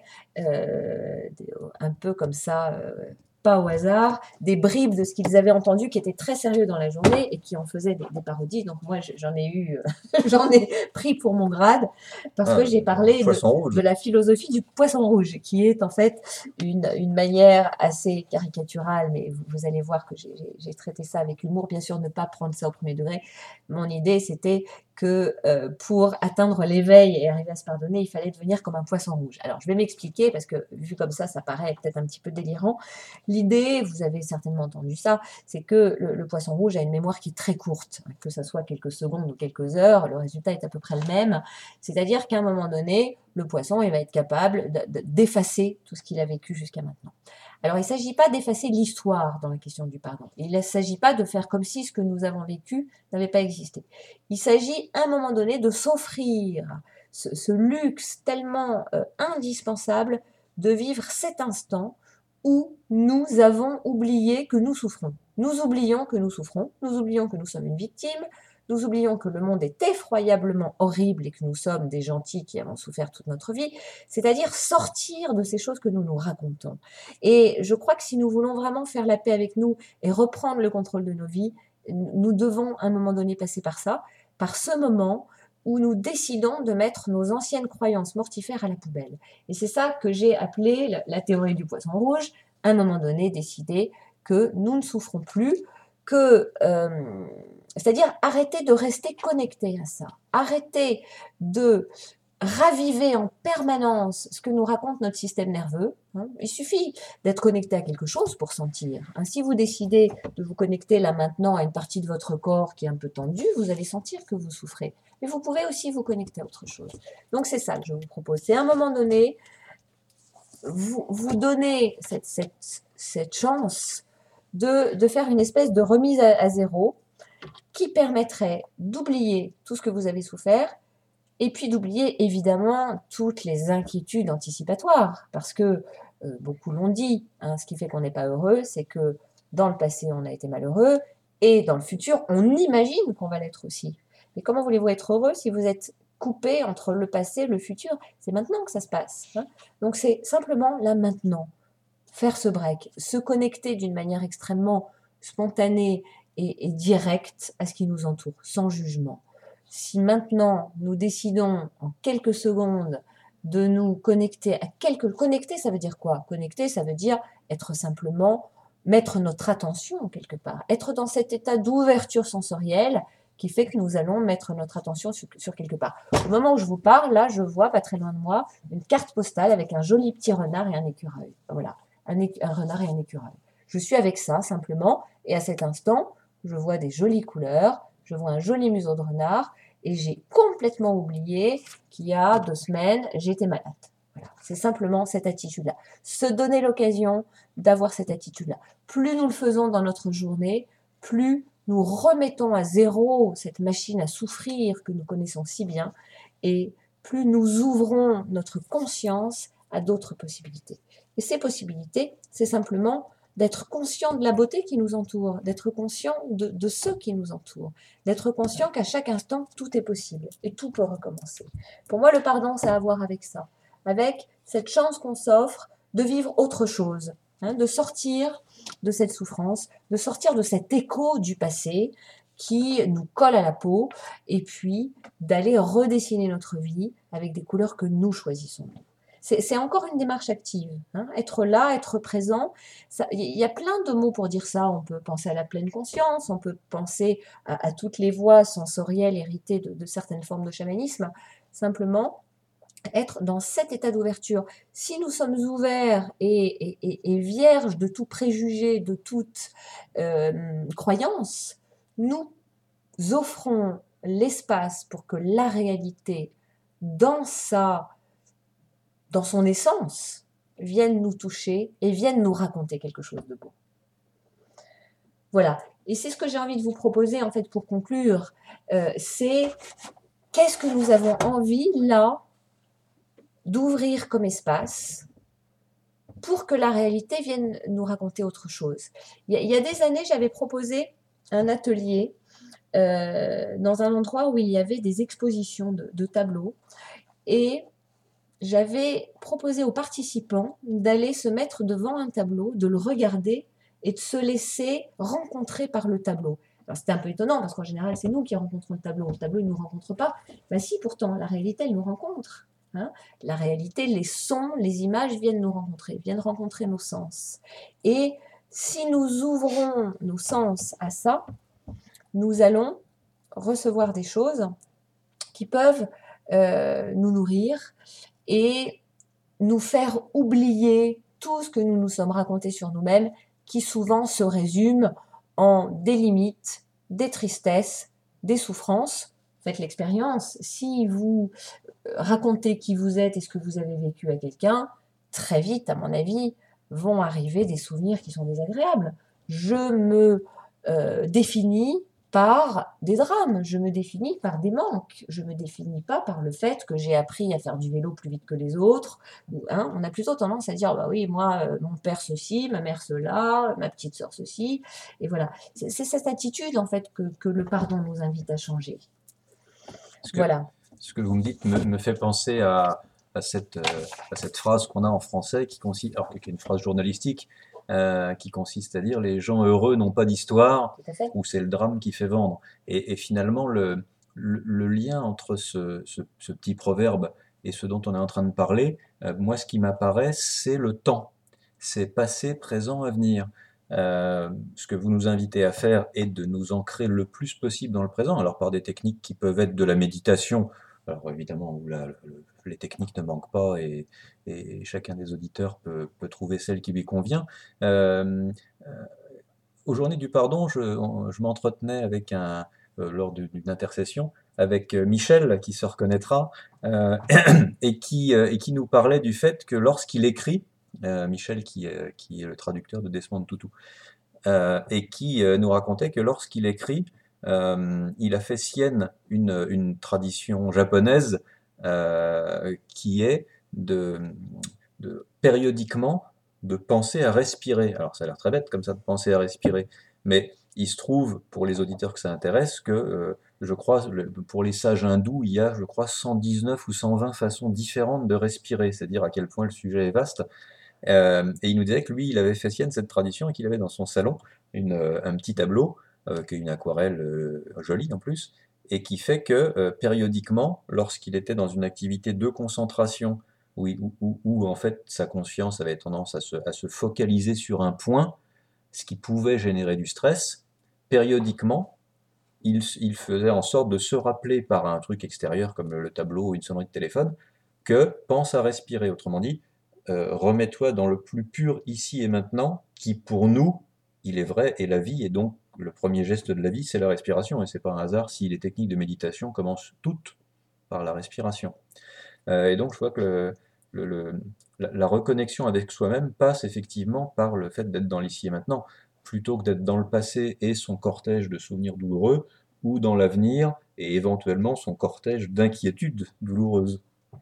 un peu comme ça, pas au hasard, des bribes de ce qu'ils avaient entendu qui était très sérieux dans la journée et qui en faisaient des parodies. Donc moi, j'en ai pris pour mon grade parce que j'ai parlé de la philosophie du poisson rouge, qui est en fait une manière assez caricaturale, mais vous allez voir que j'ai traité ça avec humour. Bien sûr, ne pas prendre ça au premier degré. Mon idée, c'était que pour atteindre l'éveil et arriver à se pardonner, il fallait devenir comme un poisson rouge. Alors, je vais m'expliquer parce que vu comme ça paraît peut-être un petit peu délirant. L'idée, vous avez certainement entendu ça, c'est que le poisson rouge a une mémoire qui est très courte, que ce soit quelques secondes ou quelques heures, le résultat est à peu près le même. C'est-à-dire qu'à un moment donné, le poisson, il va être capable d'effacer tout ce qu'il a vécu jusqu'à maintenant. Alors, il ne s'agit pas d'effacer l'histoire dans la question du pardon. Il ne s'agit pas de faire comme si ce que nous avons vécu n'avait pas existé. Il s'agit, à un moment donné, de s'offrir ce luxe tellement indispensable de vivre cet instant où nous avons oublié que nous souffrons. Nous oublions que nous souffrons, nous oublions que nous sommes une victime, nous oublions que le monde est effroyablement horrible et que nous sommes des gentils qui avons souffert toute notre vie, c'est-à-dire sortir de ces choses que nous nous racontons. Et je crois que si nous voulons vraiment faire la paix avec nous et reprendre le contrôle de nos vies, nous devons à un moment donné passer par ça, par ce moment où nous décidons de mettre nos anciennes croyances mortifères à la poubelle. Et c'est ça que j'ai appelé la théorie du poisson rouge, à un moment donné décider que nous ne souffrons plus, c'est-à-dire arrêter de rester connecté à ça, arrêter de raviver en permanence ce que nous raconte notre système nerveux. Il suffit d'être connecté à quelque chose pour sentir. Si vous décidez de vous connecter là maintenant à une partie de votre corps qui est un peu tendue, vous allez sentir que vous souffrez. Mais vous pouvez aussi vous connecter à autre chose. Donc c'est ça que je vous propose. C'est à un moment donné, vous donnez cette chance de faire une espèce de remise à zéro qui permettrait d'oublier tout ce que vous avez souffert et puis d'oublier évidemment toutes les inquiétudes anticipatoires parce que beaucoup l'ont dit, hein, ce qui fait qu'on n'est pas heureux, c'est que dans le passé, on a été malheureux, et dans le futur, on imagine qu'on va l'être aussi. Mais comment voulez-vous être heureux si vous êtes coupé entre le passé et le futur? C'est maintenant que ça se passe, hein. Donc c'est simplement là maintenant, faire ce break, se connecter d'une manière extrêmement spontanée et directe à ce qui nous entoure, sans jugement. Si maintenant nous décidons en quelques secondes de nous connecter à Connecter, ça veut dire quoi? Connecter, ça veut dire être simplement, mettre notre attention quelque part, être dans cet état d'ouverture sensorielle qui fait que nous allons mettre notre attention sur quelque part. Au moment où je vous parle, là, je vois, pas très loin de moi, une carte postale avec un joli petit renard et un écureuil. Voilà, un renard et un écureuil. Je suis avec ça, simplement, et à cet instant, je vois des jolies couleurs, je vois un joli museau de renard, et j'ai complètement oublié qu'il y a 2 semaines, j'étais malade. Voilà. C'est simplement cette attitude-là. Se donner l'occasion d'avoir cette attitude-là. Plus nous le faisons dans notre journée, plus nous remettons à zéro cette machine à souffrir que nous connaissons si bien, et plus nous ouvrons notre conscience à d'autres possibilités. Et ces possibilités, c'est simplement d'être conscient de la beauté qui nous entoure, d'être conscient de ceux qui nous entourent, d'être conscient qu'à chaque instant, tout est possible et tout peut recommencer. Pour moi, le pardon, ça a à voir avec ça, avec cette chance qu'on s'offre de vivre autre chose, hein, de sortir de cette souffrance, de sortir de cet écho du passé qui nous colle à la peau, et puis d'aller redessiner notre vie avec des couleurs que nous choisissons. C'est encore une démarche active, hein. Être là, être présent. Il y a plein de mots pour dire ça. On peut penser à la pleine conscience, on peut penser à toutes les voies sensorielles héritées de certaines formes de chamanisme. Simplement, être dans cet état d'ouverture. Si nous sommes ouverts et vierges de tout préjugé, de toute croyance, nous offrons l'espace pour que la réalité, dans son essence, vienne nous toucher et vienne nous raconter quelque chose de beau. Voilà. Et c'est ce que j'ai envie de vous proposer, en fait, pour conclure. C'est qu'est-ce que nous avons envie, là, d'ouvrir comme espace pour que la réalité vienne nous raconter autre chose. Il y a des années, j'avais proposé un atelier dans un endroit où il y avait des expositions de tableaux, et j'avais proposé aux participants d'aller se mettre devant un tableau, de le regarder et de se laisser rencontrer par le tableau. Alors c'était un peu étonnant parce qu'en général, c'est nous qui rencontrons le tableau. Le tableau, il ne nous rencontre pas. Ben si, pourtant, la réalité, elle nous rencontre. Hein. La réalité, les sons, les images viennent nous rencontrer, viennent rencontrer nos sens. Et si nous ouvrons nos sens à ça, nous allons recevoir des choses qui peuvent nous nourrir et nous faire oublier tout ce que nous nous sommes racontés sur nous-mêmes, qui souvent se résume en des limites, des tristesses, des souffrances. Faites l'expérience. Si vous racontez qui vous êtes et ce que vous avez vécu à quelqu'un, très vite, à mon avis, vont arriver des souvenirs qui sont désagréables. Je me définis par des drames, je me définis par des manques, je ne me définis pas par le fait que j'ai appris à faire du vélo plus vite que les autres. Hein, on a plutôt tendance à dire, bah oui, moi, mon père ceci, ma mère cela, ma petite sœur ceci, et voilà. C'est cette attitude, en fait, que le pardon nous invite à changer. Voilà. Ce que vous me dites me fait penser à cette phrase qu'on a en français, qui consiste, alors qui est une phrase journalistique, qui consiste à dire les gens heureux n'ont pas d'histoire, ou c'est le drame qui fait vendre. Et finalement, le lien entre ce petit proverbe et ce dont on est en train de parler, moi, ce qui m'apparaît, c'est le temps. C'est passé, présent, avenir. Ce que vous nous invitez à faire est de nous ancrer le plus possible dans le présent, alors par des techniques qui peuvent être de la méditation, alors évidemment où les techniques ne manquent pas, et chacun des auditeurs peut trouver celle qui lui convient. Aux Journées du Pardon, je m'entretenais avec lors d'une intercession avec Michel, qui se reconnaîtra, et qui nous parlait du fait que lorsqu'il écrit, Michel qui est le traducteur de Desmond Tutu, et qui nous racontait que lorsqu'il écrit, il a fait sienne une tradition japonaise qui est périodiquement de penser à respirer. Alors ça a l'air très bête comme ça de penser à respirer, mais il se trouve, pour les auditeurs que ça intéresse, que je crois, pour les sages hindous, il y a, je crois, 119 ou 120 façons différentes de respirer, c'est-à-dire à quel point le sujet est vaste. Et il nous disait que lui, il avait fait sienne cette tradition et qu'il avait dans son salon un petit tableau, qui est une aquarelle jolie en plus, et qui fait que périodiquement, lorsqu'il était dans une activité de concentration, où en fait sa conscience avait tendance à se focaliser sur un point, ce qui pouvait générer du stress, périodiquement, il faisait en sorte de se rappeler par un truc extérieur comme le tableau ou une sonnerie de téléphone, que pense à respirer. Autrement dit, remets-toi dans le plus pur ici et maintenant, qui pour nous, il est vrai, est la vie, et donc le premier geste de la vie, c'est la respiration, et c'est pas un hasard si les techniques de méditation commencent toutes par la respiration. Et donc je vois que la reconnexion avec soi-même passe effectivement par le fait d'être dans l'ici et maintenant, plutôt que d'être dans le passé et son cortège de souvenirs douloureux, ou dans l'avenir et éventuellement son cortège d'inquiétudes douloureuses.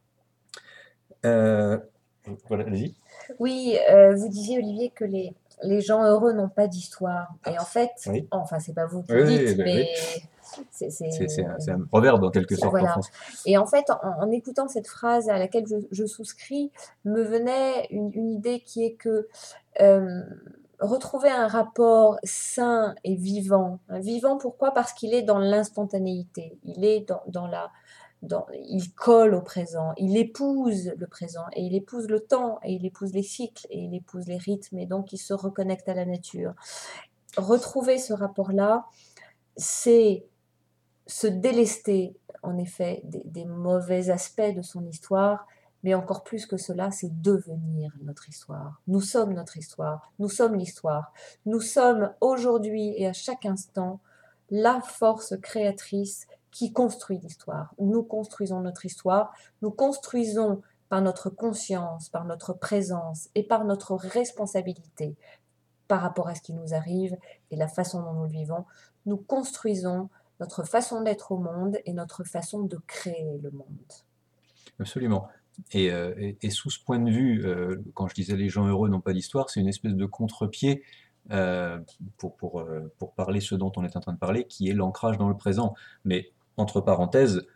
Euh, voilà, allez-y. Oui, vous disiez, Olivier, que les gens heureux n'ont pas d'histoire. Et en fait, Oui, enfin, c'est pas vous qui oui, le oui, dites, ben mais oui. c'est, C'est un proverbe en quelque sorte en voilà. France. Et en fait, en écoutant cette phrase à laquelle je souscris, me venait une idée qui est que euh, retrouver un rapport sain et vivant. Vivant, pourquoi? Parce qu'il est dans l'instantanéité. Il est il colle au présent, il épouse le présent, et il épouse le temps, et il épouse les cycles, et il épouse les rythmes, et donc il se reconnecte à la nature. Retrouver ce rapport-là, c'est se délester, en effet, des mauvais aspects de son histoire, mais encore plus que cela, c'est devenir notre histoire. Nous sommes notre histoire, nous sommes l'histoire. Nous sommes aujourd'hui et à chaque instant la force créatrice qui construit l'histoire. Nous construisons notre histoire, nous construisons par notre conscience, par notre présence et par notre responsabilité par rapport à ce qui nous arrive et la façon dont nous le vivons, nous construisons notre façon d'être au monde et notre façon de créer le monde. Absolument. Et sous ce point de vue, quand je disais les gens heureux n'ont pas d'histoire, c'est une espèce de contre-pied euh, pour parler ce dont on est en train de parler, qui est l'ancrage dans le présent. Mais entre parenthèses,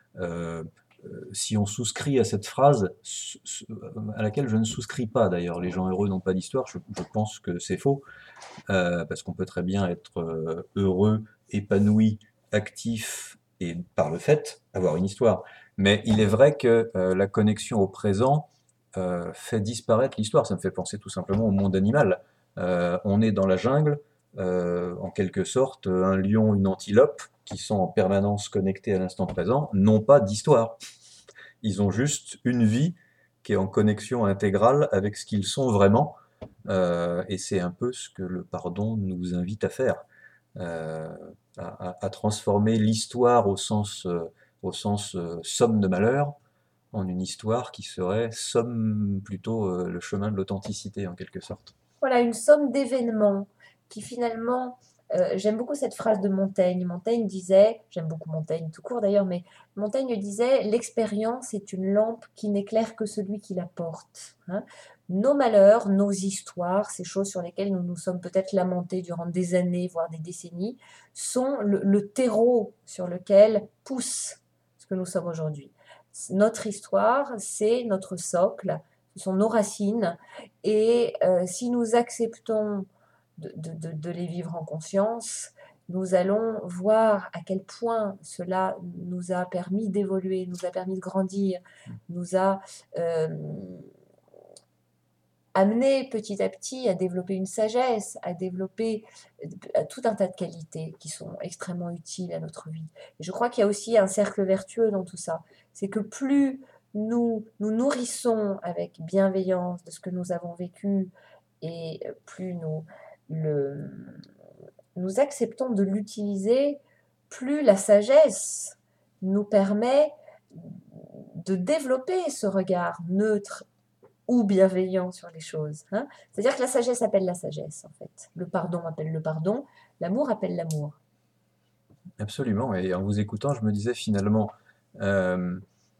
si on souscrit à cette phrase, à laquelle je ne souscris pas d'ailleurs, les gens heureux n'ont pas d'histoire, je pense que c'est faux, parce qu'on peut très bien être heureux, épanoui, actif et par le fait avoir une histoire. Mais il est vrai que la connexion au présent fait disparaître l'histoire. Ça me fait penser tout simplement au monde animal. On est dans la jungle, en quelque sorte, un lion, une antilope, qui sont en permanence connectés à l'instant présent, n'ont pas d'histoire. Ils ont juste une vie qui est en connexion intégrale avec ce qu'ils sont vraiment. Et c'est un peu ce que le pardon nous invite à faire, euh, à transformer l'histoire au sens somme de malheur en une histoire qui serait somme plutôt le chemin de l'authenticité en quelque sorte. Voilà, une somme d'événements qui finalement, j'aime beaucoup cette phrase de Montaigne. Montaigne disait, j'aime beaucoup Montaigne tout court d'ailleurs, mais Montaigne disait, l'expérience est une lampe qui n'éclaire que celui qui la porte. Hein. Nos malheurs, nos histoires, ces choses sur lesquelles nous nous sommes peut-être lamentés durant des années, voire des décennies, sont le terreau sur lequel pousse ce que nous sommes aujourd'hui. Notre histoire, c'est notre socle, ce sont nos racines, et si nous acceptons de les vivre en conscience, nous allons voir à quel point cela nous a permis d'évoluer, nous a permis de grandir, nous a amené petit à petit à développer une sagesse, à développer tout un tas de qualités qui sont extrêmement utiles à notre vie. Et je crois qu'il y a aussi un cercle vertueux dans tout ça. C'est que plus nous nourrissons avec bienveillance de ce que nous avons vécu et plus le, nous acceptons de l'utiliser, plus la sagesse nous permet de développer ce regard neutre ou bienveillant sur les choses. Hein. C'est-à-dire que la sagesse appelle la sagesse, en fait. Le pardon appelle le pardon, l'amour appelle l'amour. Absolument, et en vous écoutant, je me disais finalement, euh,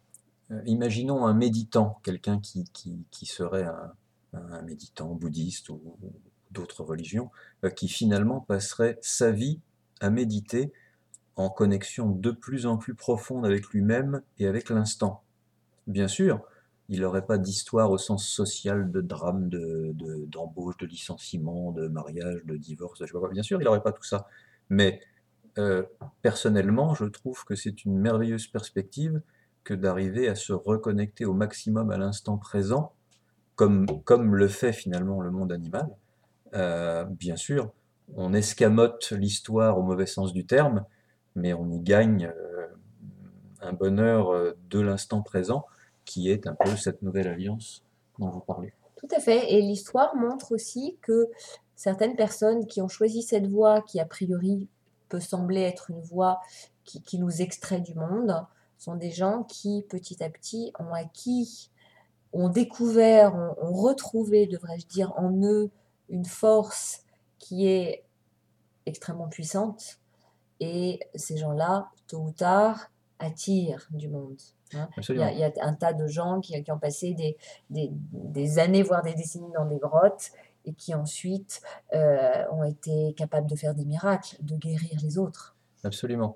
imaginons un méditant, quelqu'un qui serait un méditant bouddhiste ou d'autres religions, qui finalement passerait sa vie à méditer en connexion de plus en plus profonde avec lui-même et avec l'instant. Bien sûr, il n'aurait pas d'histoire au sens social de drame, d'embauche, de licenciement, de mariage, de divorce, je sais pas quoi. Bien sûr, il n'aurait pas tout ça. Mais personnellement, je trouve que c'est une merveilleuse perspective que d'arriver à se reconnecter au maximum à l'instant présent, comme le fait finalement le monde animal. Bien sûr, on escamote l'histoire au mauvais sens du terme, mais on y gagne un bonheur de l'instant présent qui est un peu cette nouvelle alliance dont vous parlez. Tout à fait. Et l'histoire montre aussi que certaines personnes qui ont choisi cette voie, qui a priori peut sembler être une voie qui nous extrait du monde, sont des gens qui petit à petit ont acquis, ont découvert, ont retrouvé, devrais-je dire, en eux une force qui est extrêmement puissante. Et ces gens-là, tôt ou tard, attirent du monde. Hein. Il y a un tas de gens qui ont passé des années, voire des décennies dans des grottes et qui ensuite ont été capables de faire des miracles, de guérir les autres. Absolument.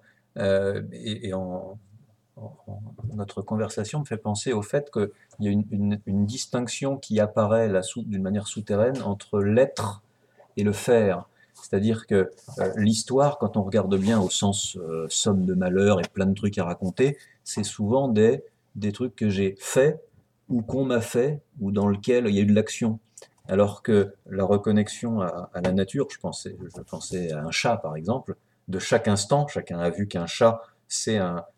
Notre conversation me fait penser au fait qu'il y a une distinction qui apparaît d'une manière souterraine entre l'être et le faire. C'est-à-dire que l'histoire, quand on regarde bien au sens somme de malheur et plein de trucs à raconter, c'est souvent des trucs que j'ai faits ou qu'on m'a fait ou dans lequel il y a eu de l'action. Alors que la reconnexion à la nature, je pensais à un chat par exemple, de chaque instant, chacun a vu qu'un chat, c'est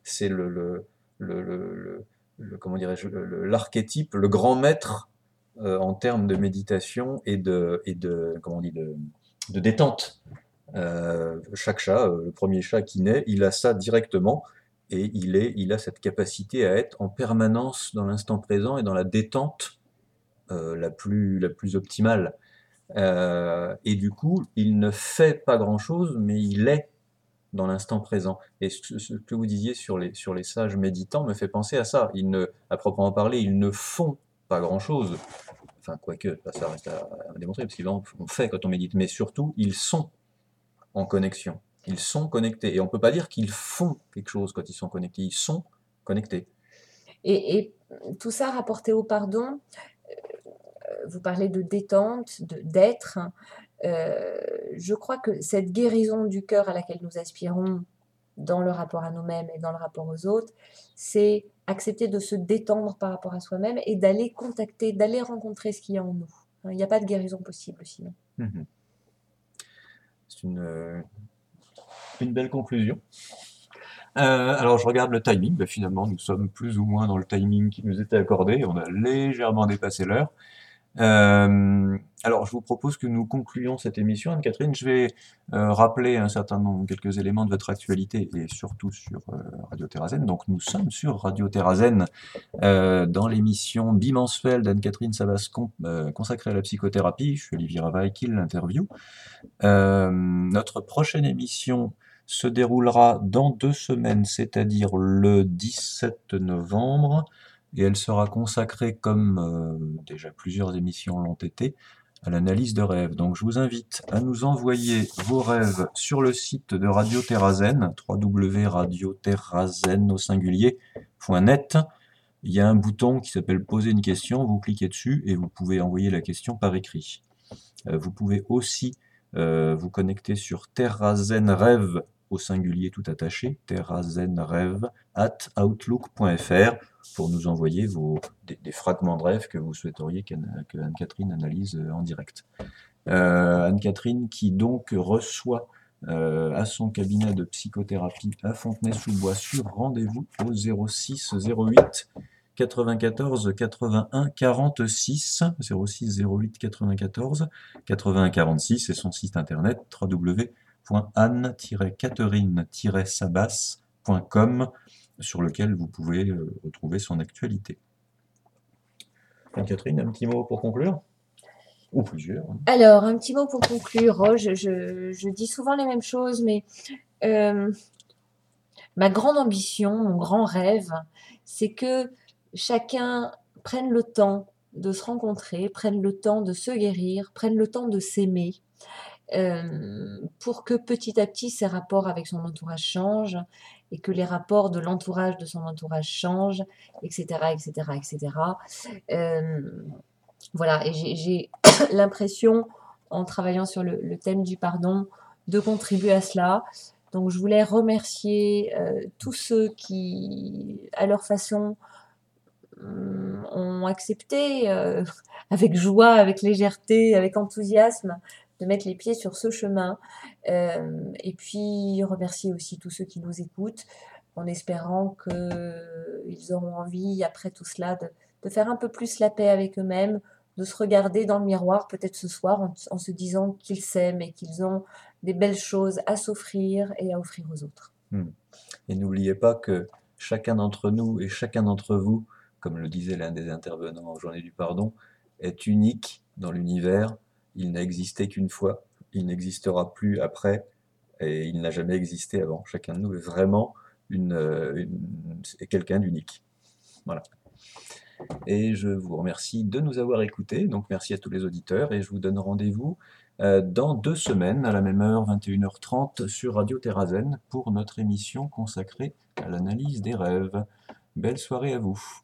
comment dirais-je, l'archétype, le grand maître en termes de méditation et comment on dit, de détente. Chaque chat, le premier chat qui naît, il a ça directement et il a cette capacité à être en permanence dans l'instant présent et dans la détente la plus optimale. Et du coup, il ne fait pas grand-chose, mais il est dans l'instant présent. Et ce que vous disiez sur les sages méditants me fait penser à ça. À proprement parler, ils ne font pas grand-chose. Enfin, quoique, ça reste à démontrer, parce qu'on fait quand on médite, mais surtout, ils sont en connexion. Ils sont connectés. Et on ne peut pas dire qu'ils font quelque chose quand ils sont connectés. Ils sont connectés. Et tout ça rapporté au pardon, vous parlez de détente, d'être. Je crois que cette guérison du cœur à laquelle nous aspirons dans le rapport à nous-mêmes et dans le rapport aux autres, c'est accepter de se détendre par rapport à soi-même et d'aller contacter, d'aller rencontrer ce qu'il y a en nous. Il n'y a pas de guérison possible sinon. C'est une belle conclusion. Alors je regarde le timing, ben, finalement nous sommes plus ou moins dans le timing qui nous était accordé, on a légèrement dépassé l'heure. Alors je vous propose que nous concluions cette émission. Anne-Catherine, je vais rappeler quelques éléments de votre actualité et surtout sur Radio Terrazen. Donc nous sommes sur Radio Terrazen dans l'émission bimensuelle d'Anne-Catherine Sabas consacrée à la psychothérapie. Je suis Olivier Ravaille qui l'interview. Notre prochaine émission se déroulera dans 2 semaines, c'est-à-dire le 17 novembre, et elle sera consacrée, comme déjà plusieurs émissions l'ont été, à l'analyse de rêves. Donc je vous invite à nous envoyer vos rêves sur le site de Radio Terrazen, www.radioterrazen au singulier.net. Il y a un bouton qui s'appelle « Poser une question », vous cliquez dessus et vous pouvez envoyer la question par écrit. Vous pouvez aussi vous connecter sur terrazenrêve au singulier tout attaché, terrazenrêve@outlook.fr pour nous envoyer des fragments de rêves que vous souhaiteriez que Anne-Catherine analyse en direct. Anne-Catherine qui donc reçoit à son cabinet de psychothérapie à Fontenay-sous-Bois sur rendez-vous au 06 08 94 81 46 06 08 94 81 46 et son site internet www.anne-catherine-sabas.com sur lequel vous pouvez retrouver son actualité. Anne-Catherine, un petit mot pour conclure ? Ou plusieurs. Alors, un petit mot pour conclure. Oh, je dis souvent les mêmes choses, mais ma grande ambition, mon grand rêve, c'est que chacun prenne le temps de se rencontrer, prenne le temps de se guérir, prenne le temps de s'aimer, pour que petit à petit ses rapports avec son entourage changent et que les rapports de l'entourage de son entourage changent, etc., etc., etc. Voilà, et j'ai l'impression, en travaillant sur le thème du pardon, de contribuer à cela. Donc je voulais remercier tous ceux qui, à leur façon, ont accepté avec joie, avec légèreté, avec enthousiasme de mettre les pieds sur ce chemin. Et puis remercier aussi tous ceux qui nous écoutent en espérant qu'ils auront envie, après tout cela, de faire un peu plus la paix avec eux-mêmes, de se regarder dans le miroir peut-être ce soir en se disant qu'ils s'aiment et qu'ils ont des belles choses à s'offrir et à offrir aux autres. Et n'oubliez pas que chacun d'entre nous et chacun d'entre vous, comme le disait l'un des intervenants en Journée du Pardon, est unique dans l'univers. Il n'a existé qu'une fois, il n'existera plus après, et il n'a jamais existé avant. Chacun de nous est vraiment quelqu'un d'unique. Voilà. Et je vous remercie de nous avoir écoutés. Donc merci à tous les auditeurs et je vous donne rendez-vous dans 2 semaines à la même heure, 21h30 sur Radio Terrazen pour notre émission consacrée à l'analyse des rêves. Belle soirée à vous.